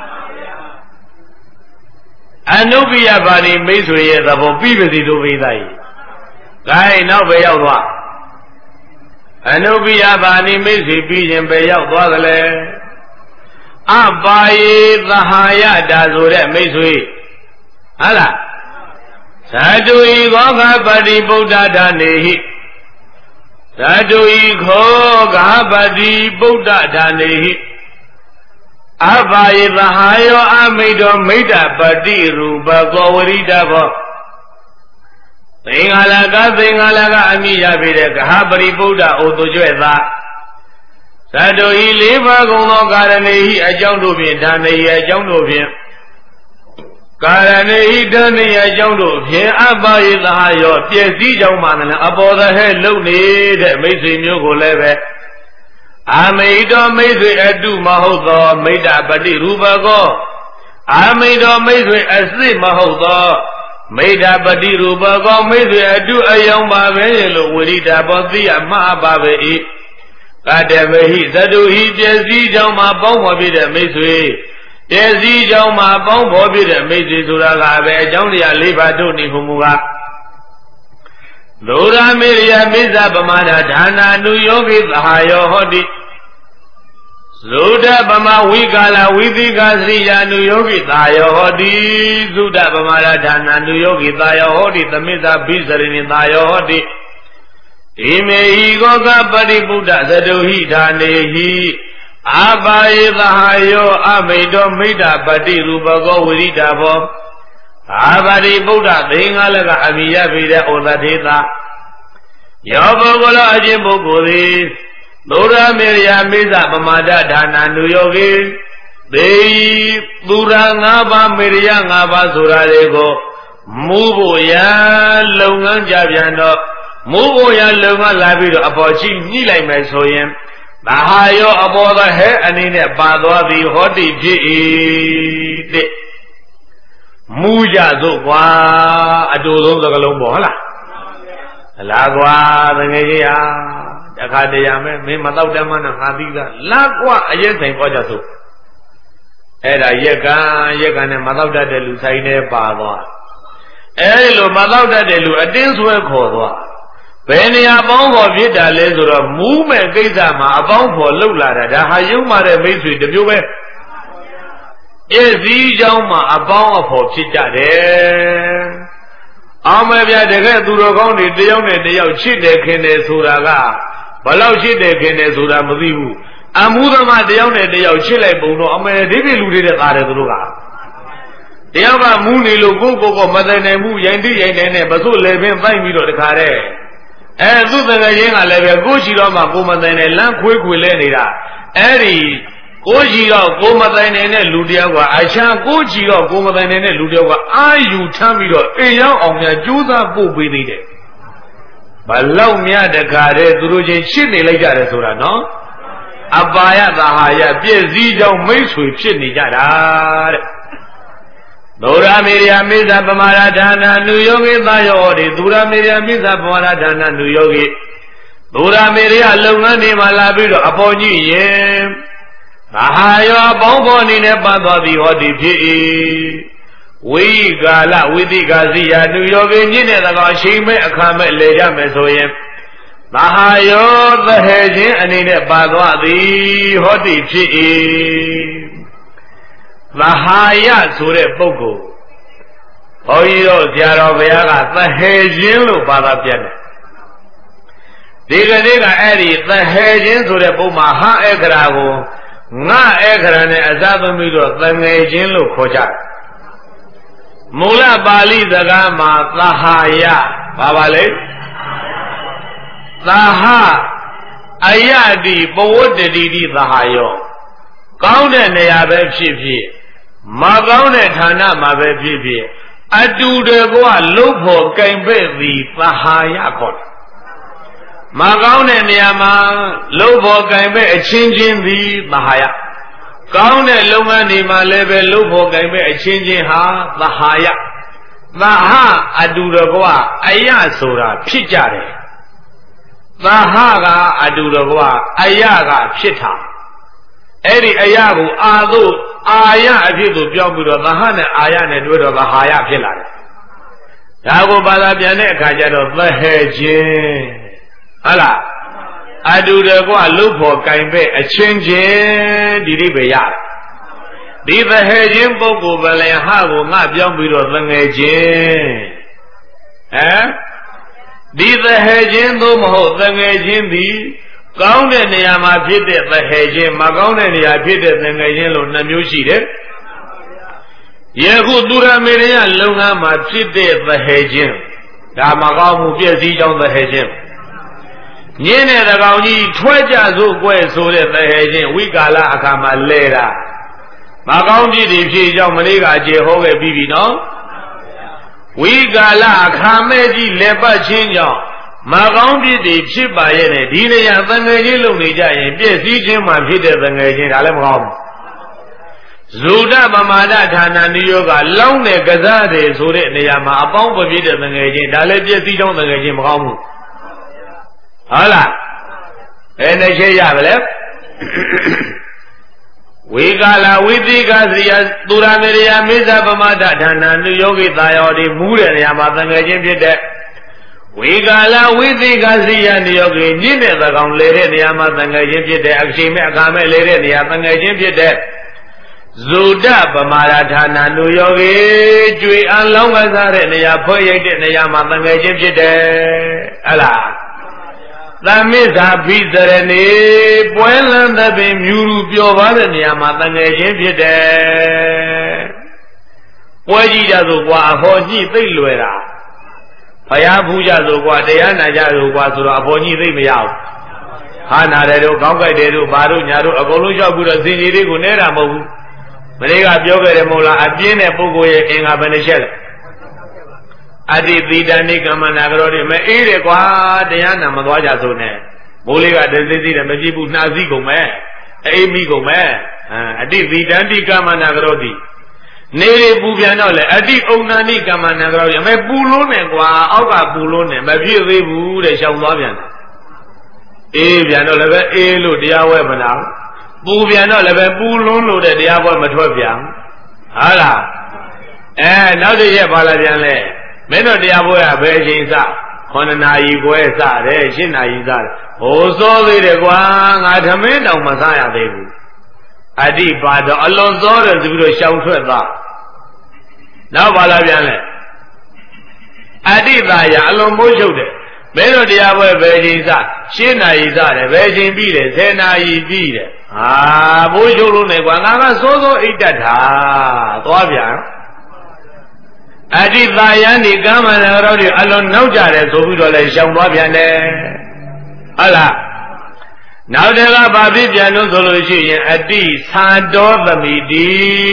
အနုပိယပါဏိမိတ်ဆွေရဲ့သဘောပြီးပါစီတို့ပိသားကြီး။ဒါရင်နောက်ပဲရောက်သွားအနုပိယပါဏိမိတ်ဆွေပြီးရင်ပဲရောက်သွားသလဲ။အပါယေသဟာယတာဆိုတဲ့မိတ်ဆွေဟုတ်လား။သတုဤခောကပတိဗုဒ္ဓဒါနေဟိသတုဤခောကပတိဗုဒ္ဓဒါနေဟိအဘာယသဟာယောအမိတောမိတ္တပတိရူပကောဝရိတဘောသင်္ဃာလကသင်္ဃာလကအမိရပြီတဲ့ကဟပရိဗုဒ္ဓအိုသူကျွဲ့သာသတ္တုဤလေးပါးကုန်သောကာရဏေဟိအကြောင်းတို့ဖြင့်ဒါနေအကြောင်းတို့ဖြင့်ကာရဏေဟိဒါနေအကြောင်းတို့ဖြင့်အဘာယသဟာယောပြည့်စည်ကြောင်းမှလည်းအပေါ်သဟဲလုံနေတဲ့မိတ်ဆွေမျိုးကိုလည်းပဲအမိတောမိတ်ဆွေအတုမဟုတ်သောမိတ္တပတိရူပကောအမိတောမိတ်ဆွေအစစ်မဟုတ်သောမိတ္တပတိရူပကောမိတ်ဆွေအတုအယောင်ပါပဲလို့ဝိရိဒဘောသိရမှားပါပဲ၏ကတမဟိသတုဟိပစ္စည်းကြောင့်မှပေါင်းဖော်ပြတဲ့မိတ်ဆွေပစ္စည်းကြောင့်မှပေါင်းဖော်ပြတဲ့မိတ်ဆွေဆိုတာကပဲအကြောင်းတရား၄ပါးတို့နေမှုမူကားလောရမေရိယမိစ္ဆပမာဒဒါနာနုယောဂိသဟာယောဟောတိသုဒ္ဓပမဝိကာလဝိသိကာသရိယာနုယောဂိသာယောဟောတိသုဒ္ဓပမာဒဒါနာနုယောဂိသာယောဟောတိသမိစ္ဆဘိစရိနိသာယောဟောတိဣမေဟိကောကပရိပုဒ္ဓသတုဟိဌာနေဟိအဘာယေသဟာယောအမိတောမိတ္တပတိရူပကောဝိရိဒဘောအာဘာတိဗုဒ္ဓသင်္ဃာလကအမိယပိတဲ့ဩသထေသာယောပုဂ္ဂလောအချင်းပုဂ္ဂိုလ်သည်သုရမေရိယမိစ္ဆပမာဒဒါနာနုယောဂိသေသူရငါးပါးမေရိယငါးပါးဆိုတာတွေကိုမူဖို့ရလုပ်ငန်းကြပြန်တော့မူဖို့ရလုပ်ငန်းလာပြီးတော့အပေါ်ရှိညှိလိုက်မယ်ဆိုရင်ဒါဟာရောအပေါ်သဟဲအနေနဲ့ပါသွားသည်ဟောတိဖြစ်၏တဲ့မူကြသို့ကွာအတူဆုံးစကလုံးပေါ့ဟုတ်လားအလားကွာတကယ်ကြီးဟာတခါတရံမဲ့မင်းမတော့တမ်းမနဲ့ငါပြီးသားလာကွာအရက်ဆိုင်ပေါ်ကြသို့အဲ့ဒါရက်ကရက်ကနဲ့မတော့တတ်တဲ့လူဆိုင်နဲ့ပါသွားအဲ့လိုမတော့တတ်တဲ့လူအတင်းဆွဲခေါ်သွားဘယ်နေရာပေါင်းဖော်ဖြစ်တာလဲဆိုတော့မူးမဲ့ကိစ္စမှာအပေါင်းဖော်လှုပ်လာတာဒါဟာယုံမာတဲ့မိတ်ဆွေတမျိုးပဲပြည့်စည်ကြောင်းမှာအပေါင်းအဖော်ဖြစ်ကြတယ်အောင်မပြတကယ်သူတော်ကောင်းတွေတယောက်နဲ့တယောက်ချစ်တယ်ခင်တယ်ဆိုတာကဘလောက်ချစ်တယ်ခင်တယ်ဆိုတာမသိဘူးအမှုသမားတယောက်နဲ့တယောက်ချစ်လိုက်ပုံတော့အမေဒီပြလူတွေတဲ့သားတယ်သူတို့ကတယောက်ကမူးနေလို့ကိုကိုကိုမသိနိုင်ဘူးရိုင်တိရိုင်နိုင်နဲ့မစွလေပင်ပိုက်ပြီးတော့တခါတဲ့အဲသူ့တကယ်ရင်းကလည်းပဲကိုချီတော့မှကိုမသိနိုင်လမ်းခွေးခွေလဲနေတာအဲ့ဒီကိုချီတော့ကိုမသိနိုင်တဲ့လူတယောက်ကအချမ်းကိုချီတော့ကိုမသိနိုင်တဲ့လူတယောက်ကအာယူထမ်းပြီးတော့အိမ်ရောက်အောင်များကြိုးစားပို့ပေးသေးတယ်ဘလောက်များတခါတဲ့သူတို့ချင်းရှင်းနေလိုက်ကြတယ်ဆိုတာနော်အပါယသဟာယပြည့်စည်ကြောင့်မိတ်ဆွေဖြစ်နေကြတာတဲ့ဒုရမေရိယမိစ္ဆပမာရဒါနနုယောဂိသာယောတိဒုရမေရိယမိစ္ဆပမာရဒါနနုယောဂိဒုရမေရိယလုပ်ငန်းတွေမှာလာပြီးတော့အပေါ်ကြီးရင်သဟာယောပေါင်းပေါ်နေနဲ့ပတ်သွားသည်ဟောဒီဖြစ်၏ဝိကာလဝိသိကာစီယနုယောဂိညစ်တဲ့ကောင်ရှိမဲ့အခါမဲ့လေကြမယ်ဆိုရင်သဟာယောသဟေခြင်းအနေနဲ့ပတ်သွားသည်ဟောဒီဖြစ်၏သဟာယဆိုတဲ့ပုဂ္ဂိုလ်ဘုန်းကြီးတို့ဆရာတော်ဘုရားကသဟေခြင်းလို့ဘာသာပြန်တယ်ဒီကနေ့ကအဲ့ဒီသဟေခြင်းဆိုတဲ့ပုံမှာဟာဧကရာကိုငါဧကရာနဲ့အစသမီးတို့သငယ်ခြင်းလို့ခေါ်ကြတယ်မူလပါဠိစကားမှာသဟာယဘာပါလဲသဟာအယတိပဝတ္တိတိသဟာယောကောင်းတဲ့နေရာပဲဖြစ်ဖြစ်မကောင်းတဲ့ဌာနမှာပဲဖြစ်ဖြစ်အတူတကွလှုပ်ဖို့ကင်ပဲ့သည်သဟာယခေါ်တယ်မကောင်းတဲ့နေရာမှာလှုပ်ဖို့ကင်ပဲ့အချင်းချင်းသည်သဟာယကောင်းတဲ့လုပ်ငန်းတွေမှာလည်းပဲလှုပ်ဖို့ကင်ပဲ့အချင်းချင်းဟာသဟာယသဟာအတူတကွအယဆိုတာဖြစ်ကြတယ်သဟာကအတူတကွအယကဖြစ်တာအဲ့ဒီအယကိုအာသို့အာယအဖြစ်သို့ပြောင်းပြီးတော့သဟနဲ့အာယနဲ့တွဲတော့သဟာယဖြစ်လာတယ်ဒါကိုဘာသာပြန်တဲ့အခါကျတော့သဟေခြင်းဟုတ်လားအတူတကွလှုပ်ဖို့ကင်ပဲ့အချင်းချင်းဒီဒီပဲရတယ်ဒီသဟေခြင်းပုဂ္ဂိုလ်ဗလင်ဟကိုငါပြောင်းပြီးတော့သငယ်ခြင်းဟမ်ဒီသဟေခြင်းသို့မဟုတ်သငယ်ခြင်းသည်ကောင်းတဲ့နေရာမှာဖြစ်တဲ့သဟေခြင်းမကောင်းတဲ့နေရာဖြစ်တဲ့သငယ်ခြင်းလို့နှမျိုးရှိတယ်ယခုသူရမေရိယလုပ်ငန်းမှာဖြစ်တဲ့သဟေခြင်းဒါမကောင်းမှုပြည့်စည်ကြောင်းသဟေခြင်းညင်းတဲ့ကောင်ကြီးထွက်ကြစို့ကွဲဆိုတဲ့သဟေခြင်းဝိကာလအခါမှာလဲတာမကောင်းဖြစ်ဒီဖြစ်ကြောင်းမလေးကအခြေဟောခဲ့ပြီးပြီနော်ဝိကာလအခါမဲ့ကြီးလက်ပတ်ချင်းကြောင့်မကောင်းဖြစ်ဒီဖြစ်ပါရဲ့နဲ့ဒီနေရာသငယ်ချင်းလုပ်နေကြရင်ပြည့်စည်ခြင်းမှဖြစ်တဲ့သငယ်ချင်းဒါလည်းမကောင်းဘူးဇုဒပမာဒဌာနနိယောကလောင်းတဲ့ကစားတယ်ဆိုတဲ့နေရာမှာအပေါင်းပပြည့်တဲ့သငယ်ချင်းဒါလည်းပြည့်စည်ကြောင်းသငယ်ချင်းမကောင်းဘူးဟုတ်လားဘယ်နှချက်ရပါလဲဝေကာလဝိသိကစီယသူရမေရိယမိစ္ဆပမာဒဌာနနိယောဂိသာယောဒီမူးတဲ့နေရာမှာသငယ်ချင်းဖြစ်တဲ့ဝေကာလဝိသိကစီယနိယောဂိညစ်တဲ့သကောင်လေတဲ့နေရာမှာသငယ်ချင်းဖြစ်တဲ့အချိန်မဲ့အခါမဲ့လေတဲ့နေရာသငယ်ချင်းဖြစ်တဲ့ဇုဒပမာဒဌာနနုယောဂိကျွေအံလောင်းကစားတဲ့နေရာဖွဲ့ရိုက်တဲ့နေရာမှာသငယ်ချင်းဖြစ်တယ်ဟဲ့လားသမစ္ဆာဘိစရဏေပွဲလန်းသဖြင့်မြူရူပျော်ပါတဲ့နေရာမှာတငယ်ချင်းဖြစ်တယ်ပွဲကြီးကြဆိုကွာအဖို့ကြီးသိလွယ်တာဘုရားဖူးကြဆိုကွာတရားနာကြဆိုကွာဆိုတော့အဖို့ကြီးသိမရဘူးဟာနာတယ်တို့ကောင်းကြိုက်တယ်တို့ဘာတို့ညာတို့အကုန်လုံးရောက်ပြီးတော့စင်ကြီးတွေကိုနဲတာမဟုတ်ဘူးမင်းကပြောခဲ့တယ်မဟုတ်လားအပြင်းတဲ့ပုဂ္ဂိုလ်ရဲ့အင်္ဂါဘယ်နှချက်လဲအတိသီတနိကမနာကရောတွေမအေးတယ်ကွာတရားနာမသွားကြဆိုနဲ့မိုးလေးကတသိသိတယ်မကြည့်ဘူးနှာစည်းကုန်မဲ့အေးမိကုန်မဲ့အတိသီတနိကမနာကရောဒီနေရပူပြန်တော့လေအတိဩနာနိကမနာကရောအမေပူလုံးနဲ့ကွာအောက်ကပူလုံးနဲ့မပြည့်သေးဘူးတဲ့ရှောင်သွားပြန်တယ်အေးပြန်တော့လည်းပဲအေးလို့တရားဝဲမနာပူပြန်တော့လည်းပဲပူလုံးလို့တဲ့တရားပွဲမထွက်ပြန်ဟုတ်လားအဲနောက်တစ်ရက်ပါလာပြန်လဲမင်းတို့တရားပွဲကဘယ်အချိန်စခုနှစ်နာရီခွဲစတယ်ရှစ်နာရီစတယ်ဟိုစောသေးတယ်ကွာငါဓမင်းတောင်မစားရသေးဘူးအတိပါတော့အလွန်စောတယ်ဆိုပြီးတော့ရှောင်ထွက်သွားနောက်ပါလာပြန်လဲအတိသာယအလုံးမိုးချုပ်တယ်မင်းတို့တရားပွဲဘယ်ချိန်စရှင်းနာရီစတယ်ဘယ်ချိန်ပြီးတယ်ဆယ်နာရီပြီးတယ်ဟာမိုးချုပ်လို့နေကွာငါကစိုးစိုးအိတ်တက်တာသွားပြန်အတိသာယန်ဒီကမ္မန္တရောတွေအလုံးနောက်ကြတယ်ဆိုပြီးတော့လဲရှောင်သွားပြန်တယ်ဟုတ်လားနောက်တကဘာဖြစ်ပြန်လို့ဆိုလို့ရှိရင်အတိသာတောသမိတိ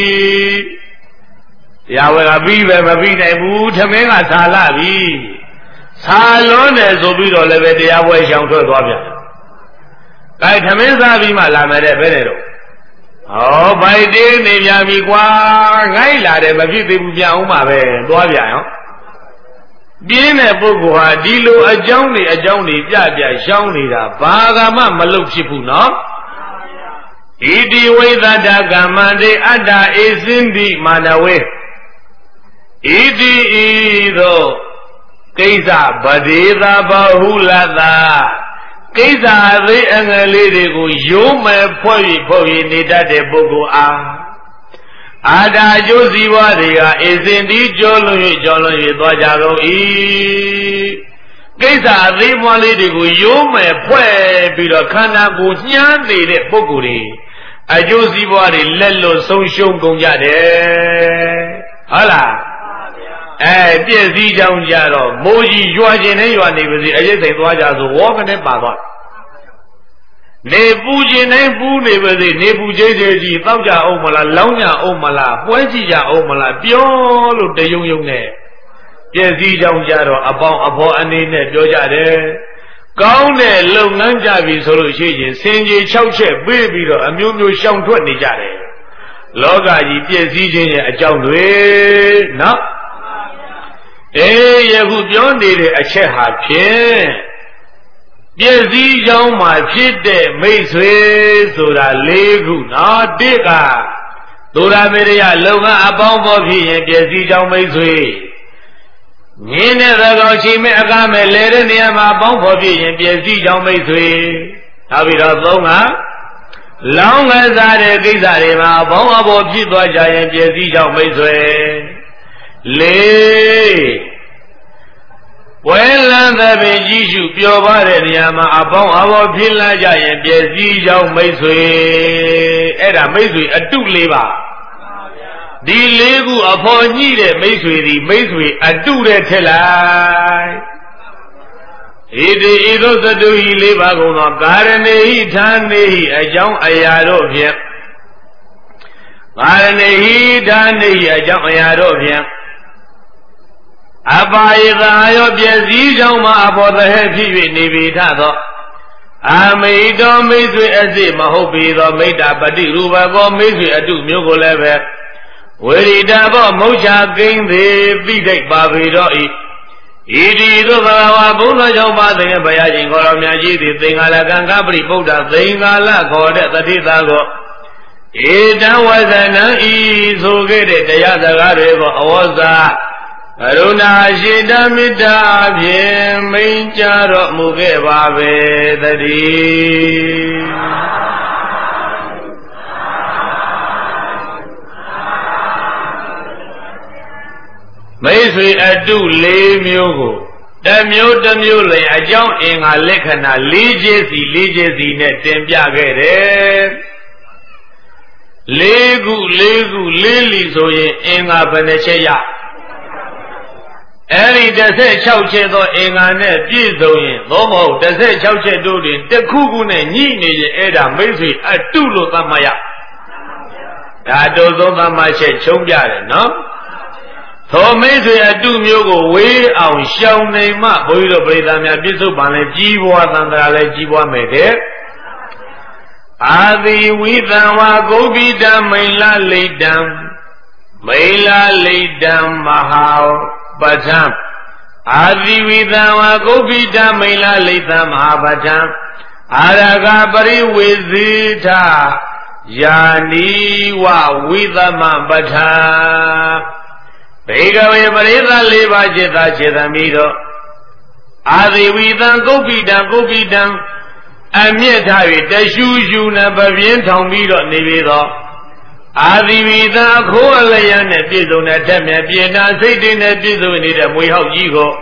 တရားဝဲကပြီးပဲမပြီးနိုင်ဘူးထမင်းကသာလာပြီသာလွန်းတယ်ဆိုပြီးတော့လည်းပဲတရားပွဲရှောင်ထွက်သွားပြန်တယ်။အဲထမင်းစားပြီးမှလာမယ်တဲ့ဘယ်နဲ့တော့ဟောဗိုက်တင်းနေပြန်ပြီကွာငိုက်လာတယ်မဖြစ်သေးဘူးပြန်အောင်ပါပဲသွားပြန်ရောပြင်းတဲ့ပုဂ္ဂိုလ်ဟာဒီလိုအကြောင်းတွေအကြောင်းတွေပြပြရှောင်းနေတာဘာကမှမလုပ်ဖြစ်ဘူးနော်ဣတိဝိသတ္တကမ္မန္တေအတ္တဧစင်းတိမာနဝေဣတိဤသို့ကိစ္စဗဒေသာဘဟုလတာကိစ္စအသေးအငယ်လေးတွေကိုရိုးမယ်ဖွဲ့၍ဖွဲ့၍နေတတ်တဲ့ပုဂ္ဂိုလ်အားအာတာအကျိုးစီးပွားတွေကဧစင်တိကျော်လွန်၍ကျော်လွန်၍သွားကြကုန်၏ကိစ္စအသေးပွားလေးတွေကိုရိုးမယ်ဖွဲ့ပြီးတော့ခန္ဓာကိုယ်ညှမ်းနေတဲ့ပုဂ္ဂိုလ်တွေအကျိုးစီးပွားတွေလက်လွတ်ဆုံးရှုံးကုန်ကြတယ်ဟုတ်လားအဲပြည့်စည်ကြောင်ကြတော့မိုးကြီးရွာခြင်းနဲ့ရွာနေပါစေအရေးစိတ်သွားကြဆိုဝေါကနေပါသွားနေပူခြင်းနဲ့ပူနေပါစေနေပူခြင်းတွေကြီးတောက်ကြအောင်မလားလောင်းကြအောင်မလားပွဲကြည့်ကြအောင်မလားပြောလို့တယုံယုံနဲ့ပြည့်စည်ကြောင်ကြတော့အပေါင်းအဖော်အနေနဲ့ပြောကြတယ်ကောင်းတဲ့လုပ်ငန်းကြပြီဆိုလို့ရှိရင်စင်ကြီး၆ချက်ပေးပြီးတော့အမျိုးမျိုးရှောင်ထွက်နေကြတယ်လောကကြီးပြည့်စည်ခြင်းရဲ့အကြောင်းတွေနော်အေးယခုပြောနေတဲ့အချက်ဟာဖြင့်ပြည့်စည်ကြောင်းမှာဖြစ်တဲ့မိတ်ဆွေဆိုတာ၄ခုနော်တိကဒုရမေရယလုံငန်းအပေါင်းပေါ်ဖြစ်ရင်ပြည့်စည်ကြောင်းမိတ်ဆွေငင်းတဲ့သကောင်ချီမဲ့အကားမဲ့လဲတဲ့နေရာမှာအပေါင်းပေါ်ဖြစ်ရင်ပြည့်စည်ကြောင်းမိတ်ဆွေနောက်ပြီးတော့သုံးကလောင်းကစားတဲ့ကိစ္စတွေမှာအပေါင်းအပေါ်ဖြစ်သွားကြရင်ပြည့်စည်ကြောင်းမိတ်ဆွေလေးဝဲလန်းသဖြင့်ကြီးစုပျော်ပါတဲ့နေရာမှာအပေါင်းအဘောဖြစ်လာကြရင်ပြည့်စည်ကြောင်းမိတ်ဆွေအဲ့ဒါမိတ်ဆွေအတုလေးပါဒီလေးခုအဖော်ညှိတဲ့မိတ်ဆွေဒီမိတ်ဆွေအတုတဲ့ထက်လိုက်ဣတိဣသောသတုဟိလေးပါကုန်သောကာရဏေဟိဌာနေဟိအကြောင်းအရာတို့ဖြင့်ကာရဏေဟိဌာနေဟိအကြောင်းအရာတို့ဖြင့်အပါယသာယောပြည့်စည်ကြောင်းမှာအဘောတဟဲဖြစ်၍နေပြီထသောအမိတောမိတ်ဆွေအစစ်မဟုတ်ပေသောမိတ္တပတိရူပကောမိတ်ဆွေအတုမျိုးကိုလည်းပဲဝေရိတာဘောမုတ်ချကိန်းသေးသိတိတ်ပါပေတော့ဤဣတိသို့ဘဂဝါဘုရားကြောင့်ပါတဲ့ဘုရားရှင်ခေါ်တော်မြတ်ကြီးသည်သင်္ဃာလကံကပရိဗုဒ္ဓသင်္ဃာလခေါ်တဲ့တတိသာကိုဧတံဝဇနံဤဆိုခဲ့တဲ့တရားစကားတွေကိုအဝဇ္ဇာကရုဏာရှိတမေတ္တာဖြင့်မိန့်ကြားတော်မူခဲ့ပါပဲတည်းမိတ်ဆွေအတု၄မျိုးကိုတစ်မျိုးတစ်မျိုးလည်းအကြောင်းအင်္ဂါလက္ခဏာ၄ချက်စီ၄ချက်စီနဲ့တင်ပြခဲ့တယ်၄ခု၄ခု၄လီဆိုရင်အင်္ဂါဘယ်နှချက်ရအဲ့ဒီ၁၆ချက်သောအင်္ဂါနဲ့ပြည့်စုံရင်သို့မဟုတ်၁၆ချက်တို့တွင်တစ်ခုခုနဲ့ညှိနေရင်အဲ့ဒါမိတ်ဆွေအတုလို့သတ်မှတ်ရဒါအတူဆုံးသတ်မှတ်ချက်ချုံးပြတယ်နော်သောမိတ်ဆွေအတုမျိုးကိုဝေးအောင်ရှောင်နေမှဘုန်းကြီးတို့ပြိဿများပြစ္ဆုတ်ပံလည်းကြီးပွားသံဃာလည်းကြီးပွားမယ်တဲ့အာတိဝိသံဝါဂုဗ္ဗိတမိန်လလိတံမိန်လလိတံမဟာပဋ္ဌံအာတိဝိသံဝါဂုဗ္ဗိတမိန်လလိတံမဟာပဋ္ဌံအာရဂပရိဝေဇိထယာနိဝဝိသမပဋ္ဌံဘေကဝေပရိသတ်လေးပါးจิตသာจิตသမီးတို့အာတိဝိသံဂုဗ္ဗိတံဂုဗ္ဗိတံအမြင့်ထား၍တရှူရှူနဲ့ပပြင်းထောင်ပြီးတော့နေပြီတော့အာတိဝိသံခိုးအလျံနဲ့ပြည့်စုံတဲ့ထက်မြက်ပြင်းတာစိတ်တွေနဲ့ပြည့်စုံနေတဲ့မွေဟောက်ကြီးကို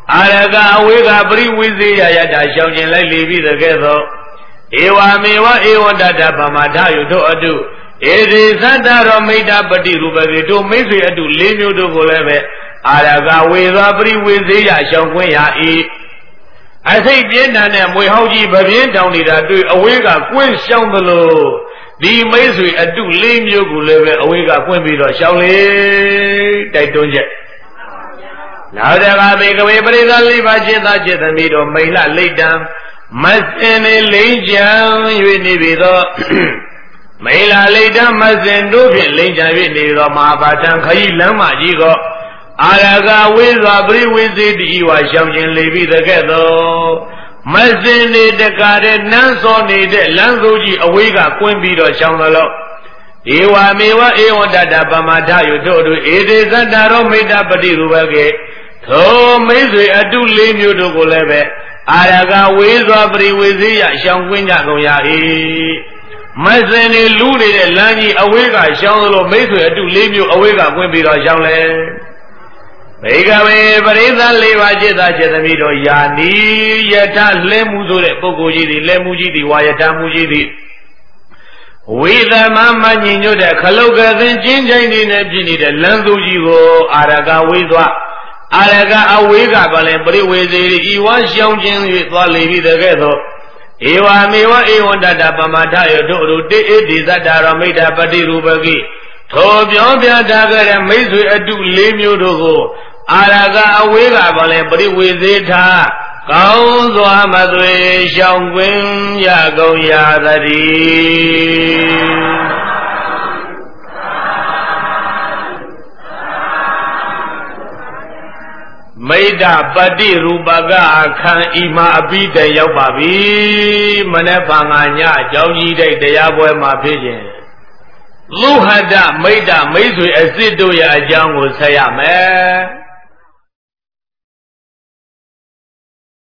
Araga awega bri wizi ya ya da shouting like levi the ghetto. Ewa mewa ewa dada pamada yudo adu. Ede Santaro Maida Pati Rubagito Misi Adu Linu to Goleve Araga Weza Bri Wizi Ya Shangwaya E. I say Jenna Muhaji Babian down it adu awega Queen Shambalo. The Misi Adu Linu Guleve awega Queen Bido Shauli Daitonja. Now there are big away Brida Liva Jeta Jetamido Maila lay down. Masene Legion Univido. Maila later Mazin Dufin Linjavi Nido Mabatan Kai Lama Jigo Araga with a bri with it Iwa Shamjin Levi the Ghetto Mazin the Garden Nanso needed Lanzoji Awega Quimbido Shamalo Iwa Miwa Ewa Dada Bamata Yudodu it is a Daro Meda Padi Rubage So Mizu Adu Limu to Goleve Araga with a bri with it Shamwinja Goya Mazene Ludi Lani Awega Shanglo Mesu to leave you Awega Wimbira Shangle. Megaway, but is that Leva Jeta Jetamido Yani Yata Lemuzure Pogoji, Lemuji, Wayata Muji. With the Mamma Nino, the Kaloga, then Jinja in Ebjini, the Lanzujigo, Araga Wizwa, Araga Awega Balembri with the Iwa Shangjin with Walevi the Ghetto. Ewa mewa ewa dada pamata yodo de edi zadara maida pati rubagi. To byon byan dagare maizu adu lemyo dogo. Araga awega balen pari wizita. Kaun zwa madwe shangwin ya gong ya dhari. Maida Pati Rubaga Khan Ima Abida Yababi Manapanganya Jauji de Yabwe Mapijin Luhada Maida Maizu Azido Ya Jango Sayame